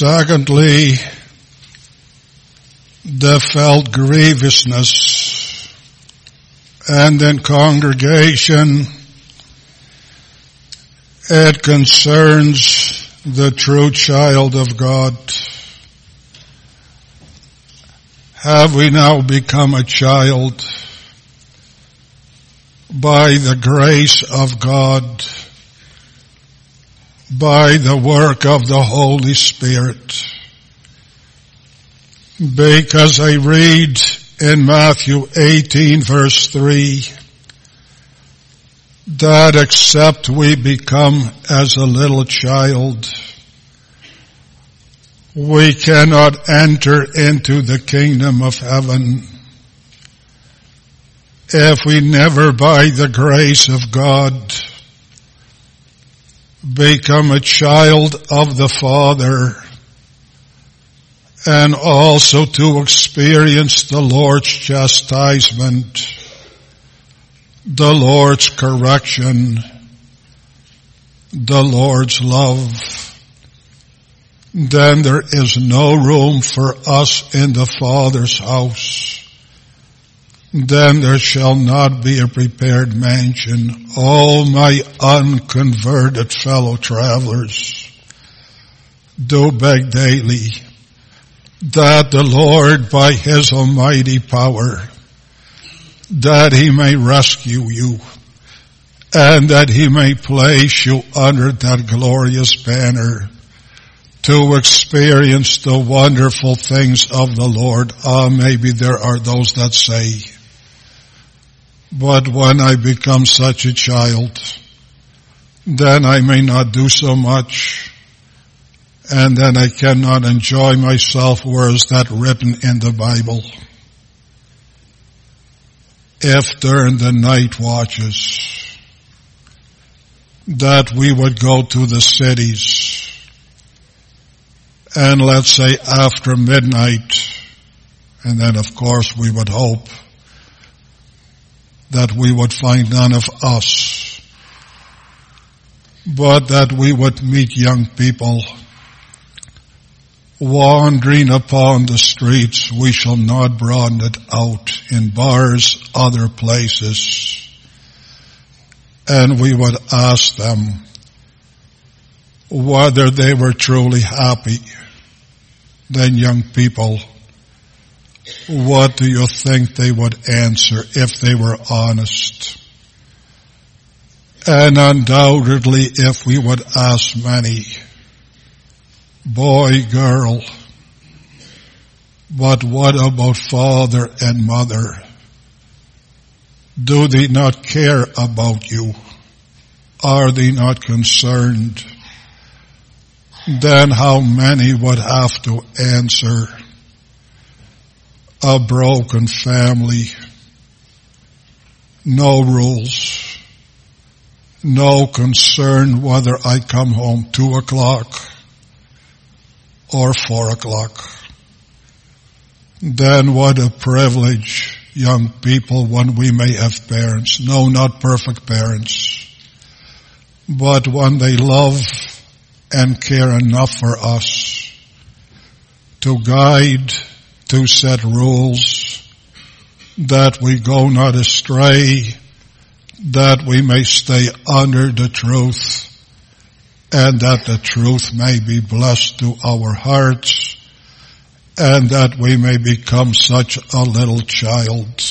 Secondly, the felt grievousness. And in congregation, it concerns the true child of God. Have we now become a child by the grace of God, by the work of the Holy Spirit? Because I read in Matthew eighteen verse three, that except we become as a little child, we cannot enter into the kingdom of heaven. If we never by the grace of God become a child of the Father, and also to experience the Lord's chastisement, the Lord's correction, the Lord's love, then there is no room for us in the Father's house. Then there shall not be a prepared mansion. Oh, my unconverted fellow travelers, do beg daily that the Lord, by His almighty power, that He may rescue you and that He may place you under that glorious banner to experience the wonderful things of the Lord. Ah, maybe there are those that say, but when I become such a child, then I may not do so much, and then I cannot enjoy myself. Where is that written in the Bible? If during the night watches that we would go to the cities, and let's say after midnight, and then of course we would hope that we would find none of us, but that we would meet young people wandering upon the streets. We shall not broaden it out in bars, other places. And we would ask them whether they were truly happy. Then young people, what do you think they would answer if they were honest? And undoubtedly, if we would ask many, boy, girl, but what about father and mother? Do they not care about you? Are they not concerned? Then how many would have to answer, a broken family, no rules, no concern whether I come home two o'clock or four o'clock. Then what a privilege, young people, when we may have parents. No, not perfect parents, but when they love and care enough for us to guide, to set rules, that we go not astray, that we may stay under the truth, and that the truth may be blessed to our hearts, and that we may become such a little child.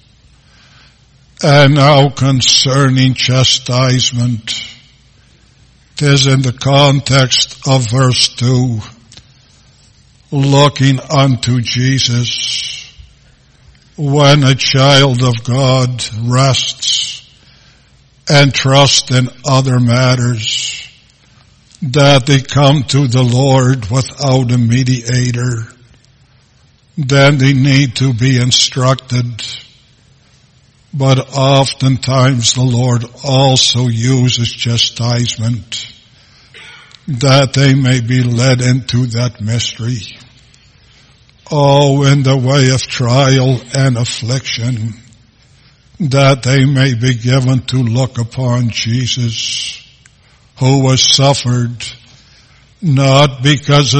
And now concerning chastisement, 'tis in the context of verse two, looking unto Jesus, when a child of God rests and trusts in other matters, that they come to the Lord without a mediator, then they need to be instructed. But oftentimes the Lord also uses chastisement that they may be led into that mystery. Oh, in the way of trial and affliction, that they may be given to look upon Jesus, who was suffered not because of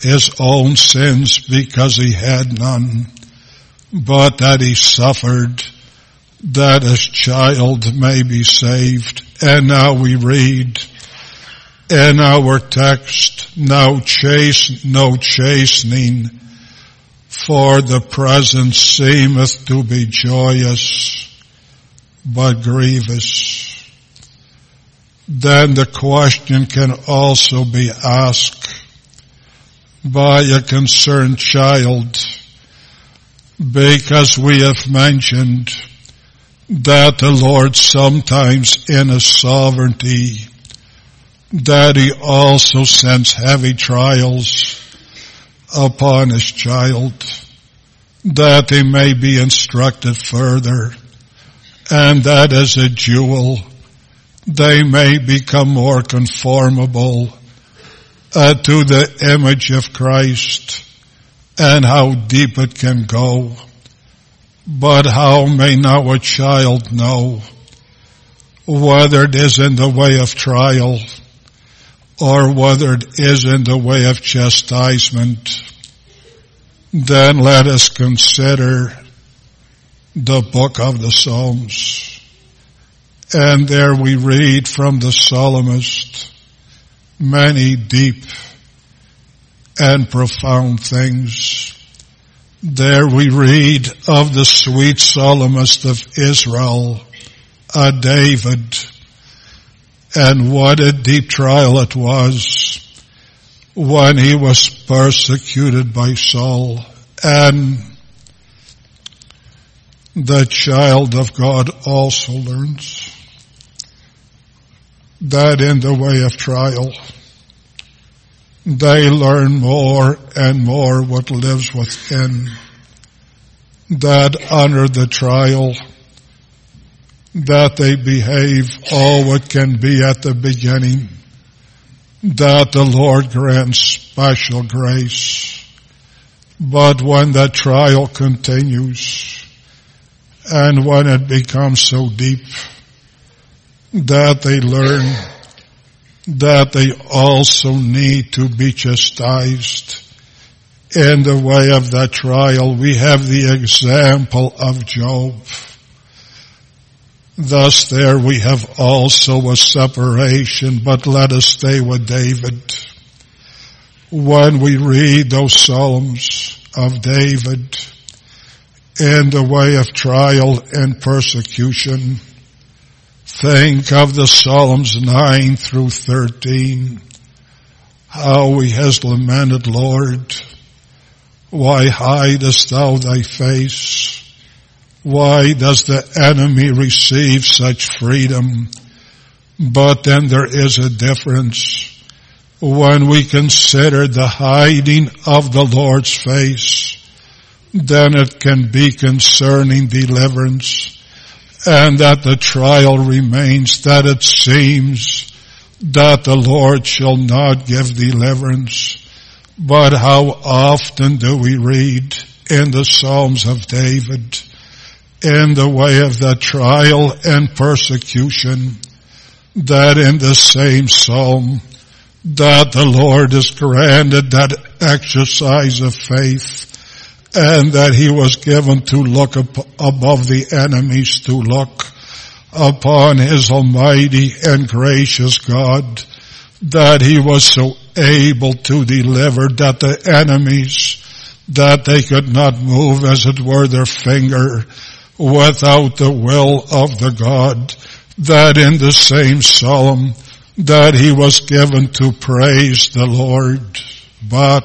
his own sins because he had none, but that he suffered that his child may be saved. And now we read in our text, now chaste, no chastening, for the present seemeth to be joyous, but grievous. Then the question can also be asked by a concerned child, because we have mentioned that the Lord sometimes in his sovereignty, that he also sends heavy trials upon his child, that they may be instructed further, and that as a jewel they may become more conformable uh, to the image of Christ, and how deep it can go. But how may now a child know whether it is in the way of trial or whether it is in the way of chastisement? Then let us consider the book of the Psalms. And there we read from the psalmist many deep and profound things. There we read of the sweet psalmist of Israel, uh, David, and what a deep trial it was when he was persecuted by Saul. And the child of God also learns that in the way of trial, they learn more and more what lives within, that under the trial, that they behave all what can be at the beginning, that the Lord grants special grace. But when that trial continues, and when it becomes so deep, that they learn that they also need to be chastised. In the way of that trial, we have the example of Job. Thus there we have also a separation, but let us stay with David. When we read those Psalms of David in the way of trial and persecution, think of the Psalms nine through thirteen, how he has lamented, Lord, why hidest thou thy face? Why does the enemy receive such freedom? But then there is a difference. When we consider the hiding of the Lord's face, then it can be concerning deliverance. And that the trial remains, that it seems that the Lord shall not give deliverance. But how often do we read in the Psalms of David, in the way of the trial and persecution, that in the same psalm, that the Lord has granted that exercise of faith, and that he was given to look up above the enemies, to look upon his almighty and gracious God, that he was so able to deliver that the enemies, that they could not move as it were their finger without the will of the God, that in the same psalm that he was given to praise the Lord. But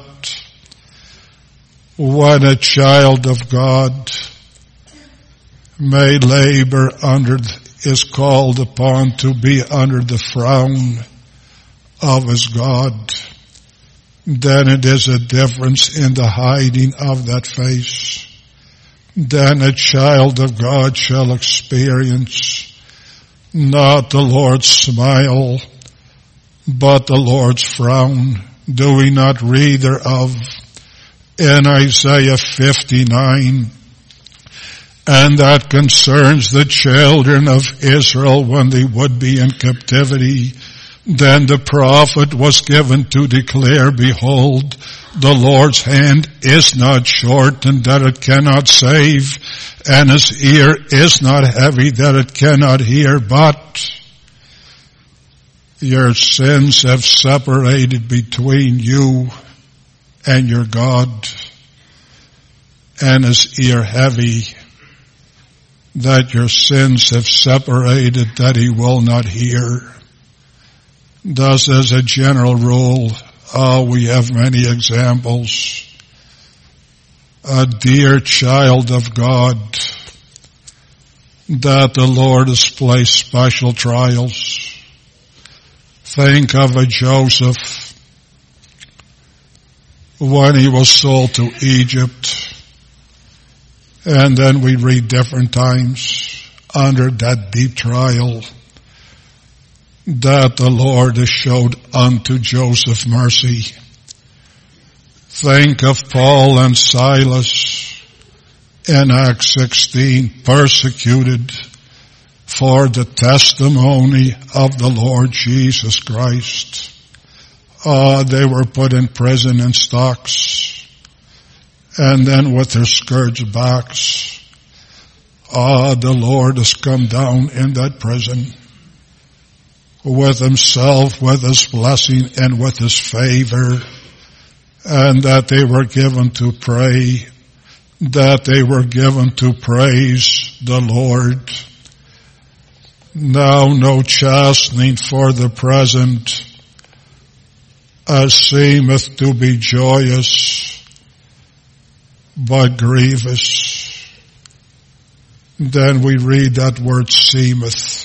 when a child of God may labor under, is called upon to be under the frown of his God, then it is a difference in the hiding of that face. Then a child of God shall experience not the Lord's smile, but the Lord's frown. Do we not read thereof in Isaiah fifty-nine? And that concerns the children of Israel when they would be in captivity, Then the prophet was given to declare, behold, the Lord's hand is not shortened that it cannot save, and his ear is not heavy that it cannot hear, but your sins have separated between you and your God, and his ear heavy that your sins have separated that he will not hear. Thus, as a general rule, oh, we have many examples. A dear child of God, that the Lord has placed special trials. Think of a Joseph when he was sold to Egypt. And then we read different times under that deep trial that the Lord has showed unto Joseph mercy. Think of Paul and Silas in Acts sixteen, persecuted for the testimony of the Lord Jesus Christ. Ah, they were put in prison in stocks, and then with their scourged backs. Ah, the Lord has come down in that prison with himself, with his blessing, and with his favor, and that they were given to pray, that they were given to praise the Lord. Now no chastening for the present, as seemeth to be joyous, but grievous. Then we read that word seemeth,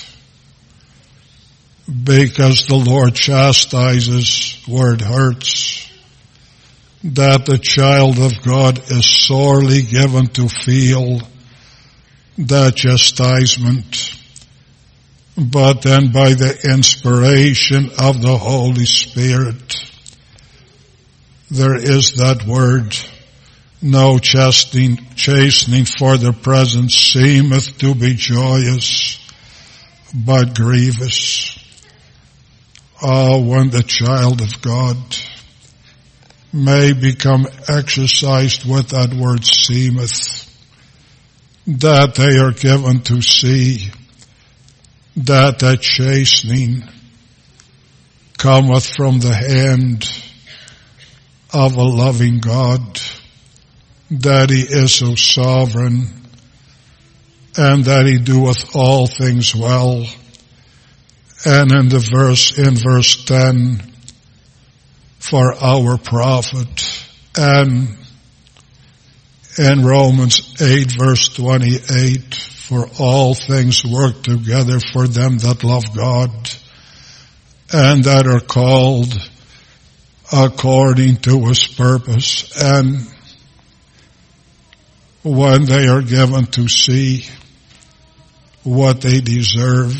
because the Lord chastises where it hurts, that the child of God is sorely given to feel that chastisement. But then by the inspiration of the Holy Spirit, there is that word, no chastening, chastening for the present seemeth to be joyous, but grievous. Oh, when the child of God may become exercised with that word seemeth, that they are given to see that that chastening cometh from the hand of a loving God, that he is so sovereign, and that he doeth all things well. And in the verse, in verse ten, for our profit, and in Romans eight verse twenty-eight, for all things work together for them that love God, and that are called according to his purpose. And when they are given to see what they deserve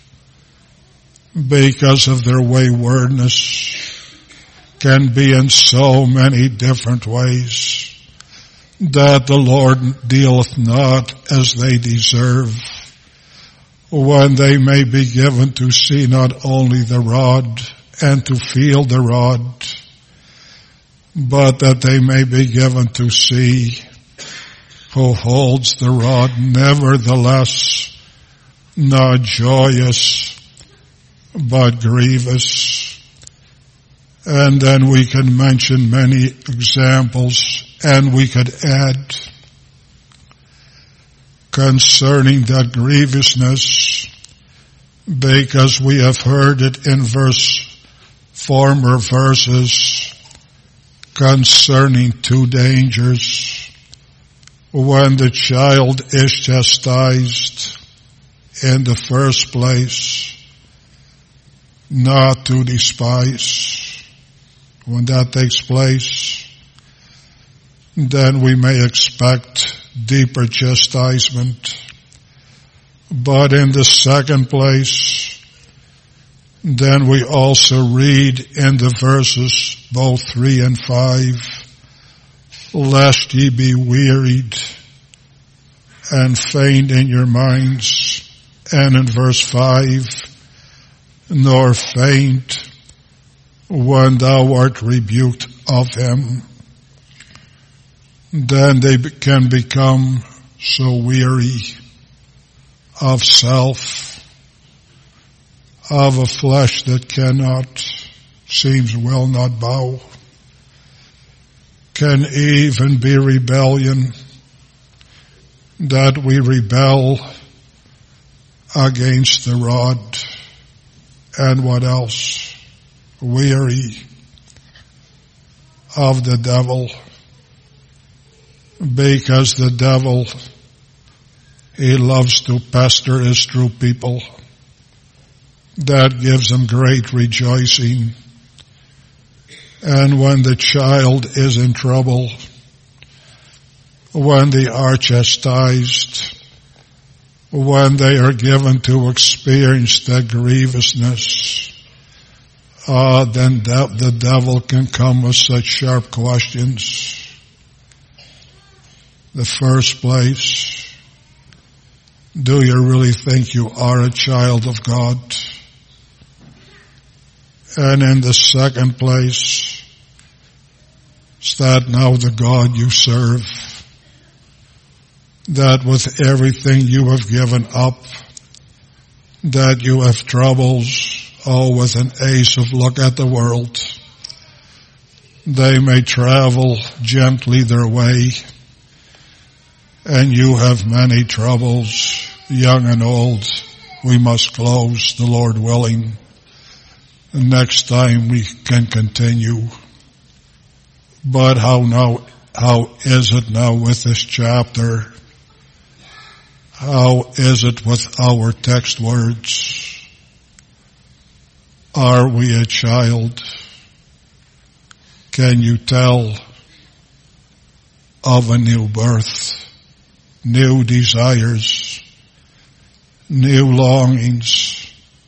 because of their waywardness, can be in so many different ways, that the Lord dealeth not as they deserve, when they may be given to see not only the rod and to feel the rod, but that they may be given to see who holds the rod, nevertheless not joyous, but grievous. And then we can mention many examples, and we could add concerning that grievousness, because we have heard it in verse, former verses, concerning two dangers. When the child is chastised, in the first place, not to despise. When that takes place, then we may expect deeper chastisement. But in the second place, then we also read in the verses both three and five, lest ye be wearied and faint in your minds. And in verse five, nor faint when thou art rebuked of him. Then they can become so weary of self, of a flesh that cannot, seems will not bow, can even be rebellion, that we rebel against the rod, and what else? Weary of the devil, because the devil, he loves to pester his true people. That gives him great rejoicing. And when the child is in trouble, when they are chastised, when they are given to experience that grievousness, uh, then de- the devil can come with such sharp questions. The first place, do you really think you are a child of God? And in the second place, is that now the God you serve, that with everything you have given up, that you have troubles, oh, with an ace of look at the world, they may travel gently their way, and you have many troubles, young and old. We must close, the Lord willing. Next time we can continue. But how now, how is it now with this chapter? How is it with our text words? Are we a child? Can you tell of a new birth, new desires, new longings,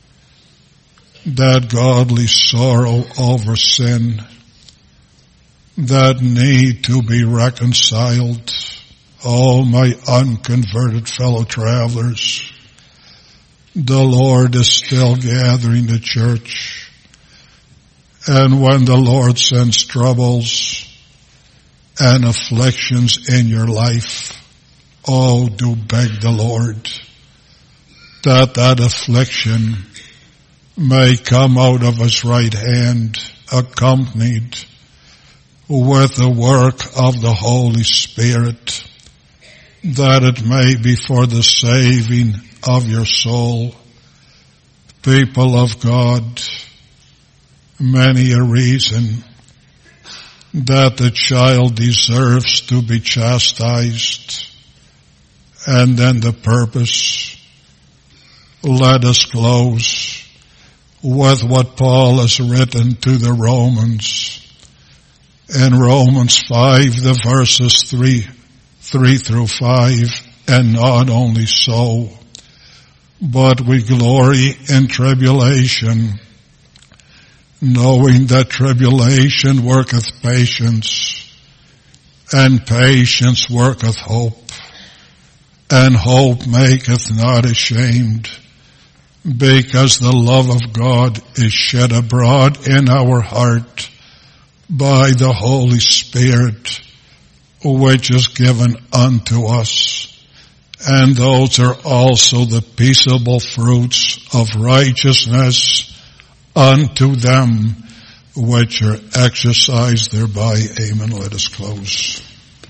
that godly sorrow over sin, that need to be reconciled? All my unconverted fellow travelers, the Lord is still gathering the church. And when the Lord sends troubles and afflictions in your life, oh, do beg the Lord that that affliction may come out of his right hand, accompanied with the work of the Holy Spirit, that it may be for the saving of your soul. People of God, many a reason that the child deserves to be chastised, and then the purpose. Let us close with what Paul has written to the Romans. In Romans five, the verses three, three through five, and not only so, but we glory in tribulation, knowing that tribulation worketh patience, and patience worketh hope, and hope maketh not ashamed, because the love of God is shed abroad in our heart by the Holy Spirit, which is given unto us. And those are also the peaceable fruits of righteousness unto them which are exercised thereby. Amen. Let us close.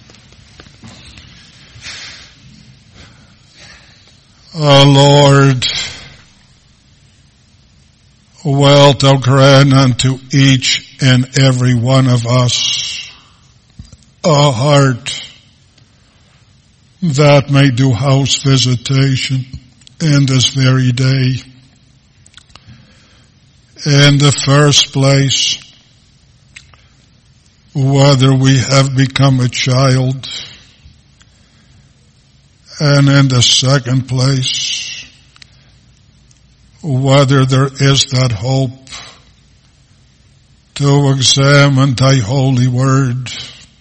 O Lord, wilt thou grant unto each and every one of us a heart that may do house visitation in this very day. In the first place, whether we have become a child, and in the second place, whether there is that hope to examine thy holy word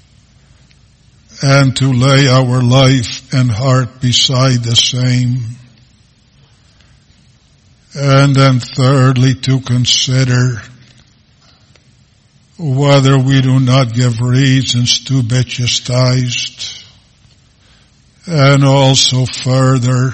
and to lay our life and heart beside the same. And then thirdly, to consider whether we do not give reasons to be chastised. And also further,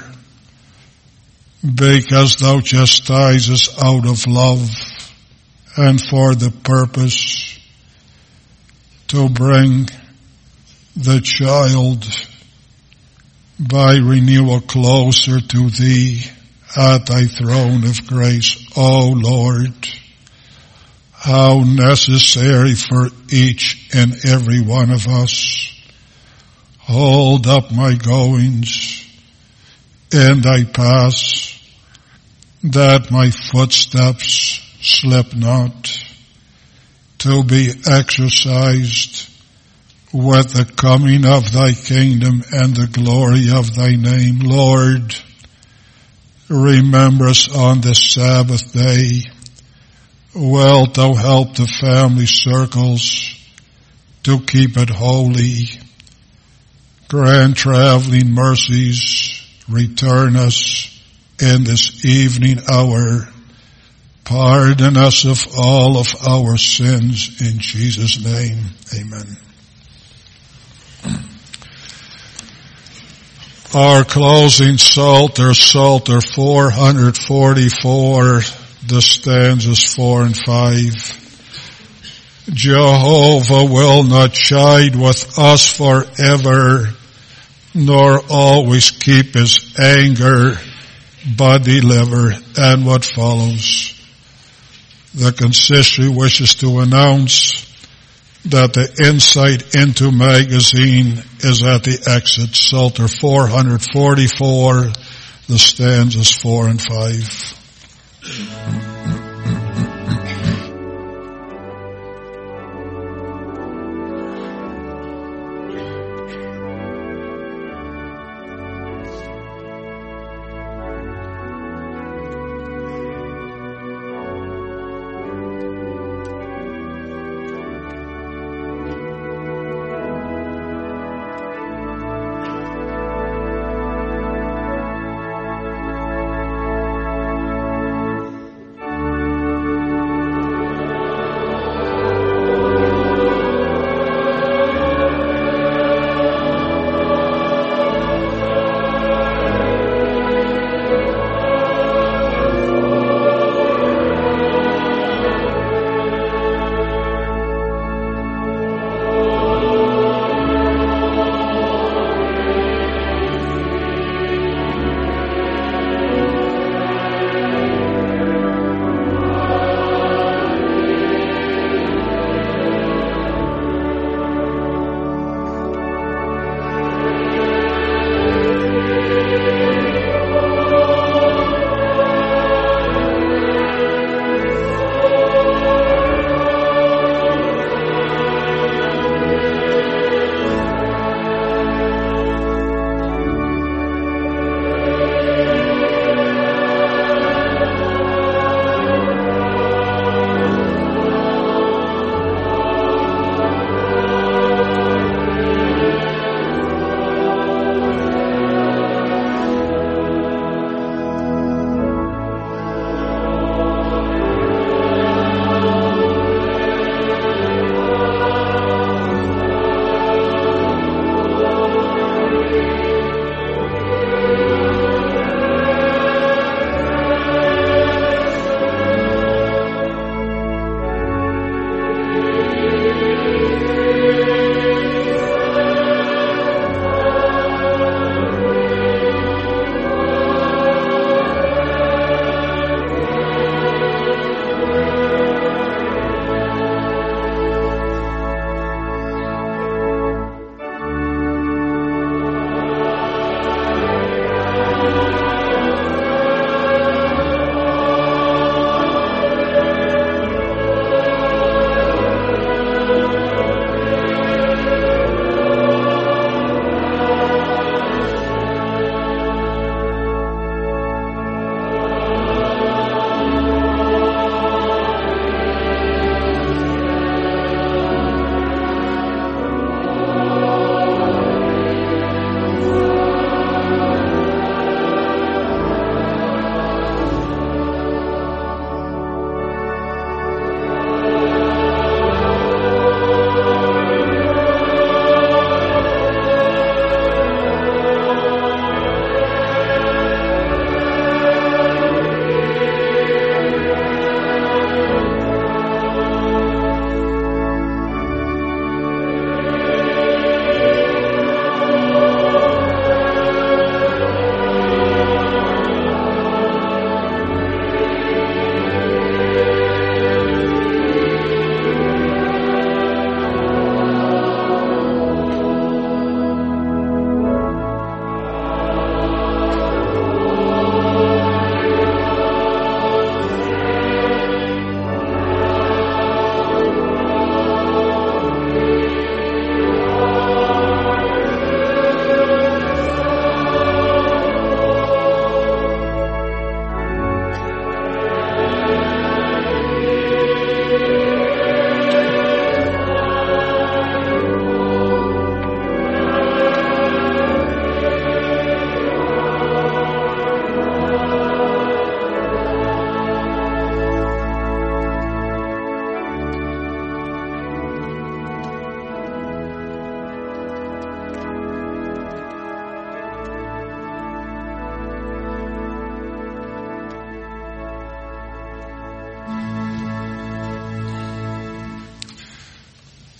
because thou chastisest out of love and for the purpose to bring the child by renewal closer to thee at thy throne of grace. O Lord, how necessary for each and every one of us. Hold up my goings in thy paths, that my footsteps slip not, to be exercised with the coming of thy kingdom and the glory of thy name. Lord, remember us on this Sabbath day. Wilt thou help the family circles to keep it holy? Grant traveling mercies, return us in this evening hour. Pardon us of all of our sins in Jesus' name. Amen. Our closing Psalter, Psalter four forty-four, the stanzas four and five. Jehovah will not chide with us forever, nor always keep his anger, but deliver. And what follows? The consistory wishes to announce that the Insight Into magazine is at the exit. Psalter four forty-four, the stanzas four and five.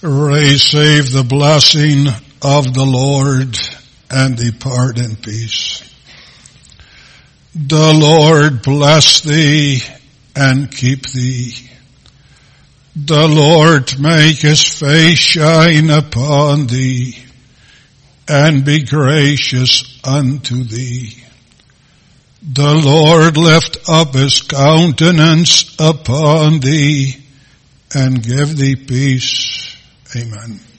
receive the blessing of the Lord and depart in peace. The Lord bless thee and keep thee. The Lord make his face shine upon thee and be gracious unto thee. The Lord lift up his countenance upon thee and give thee peace. Amen.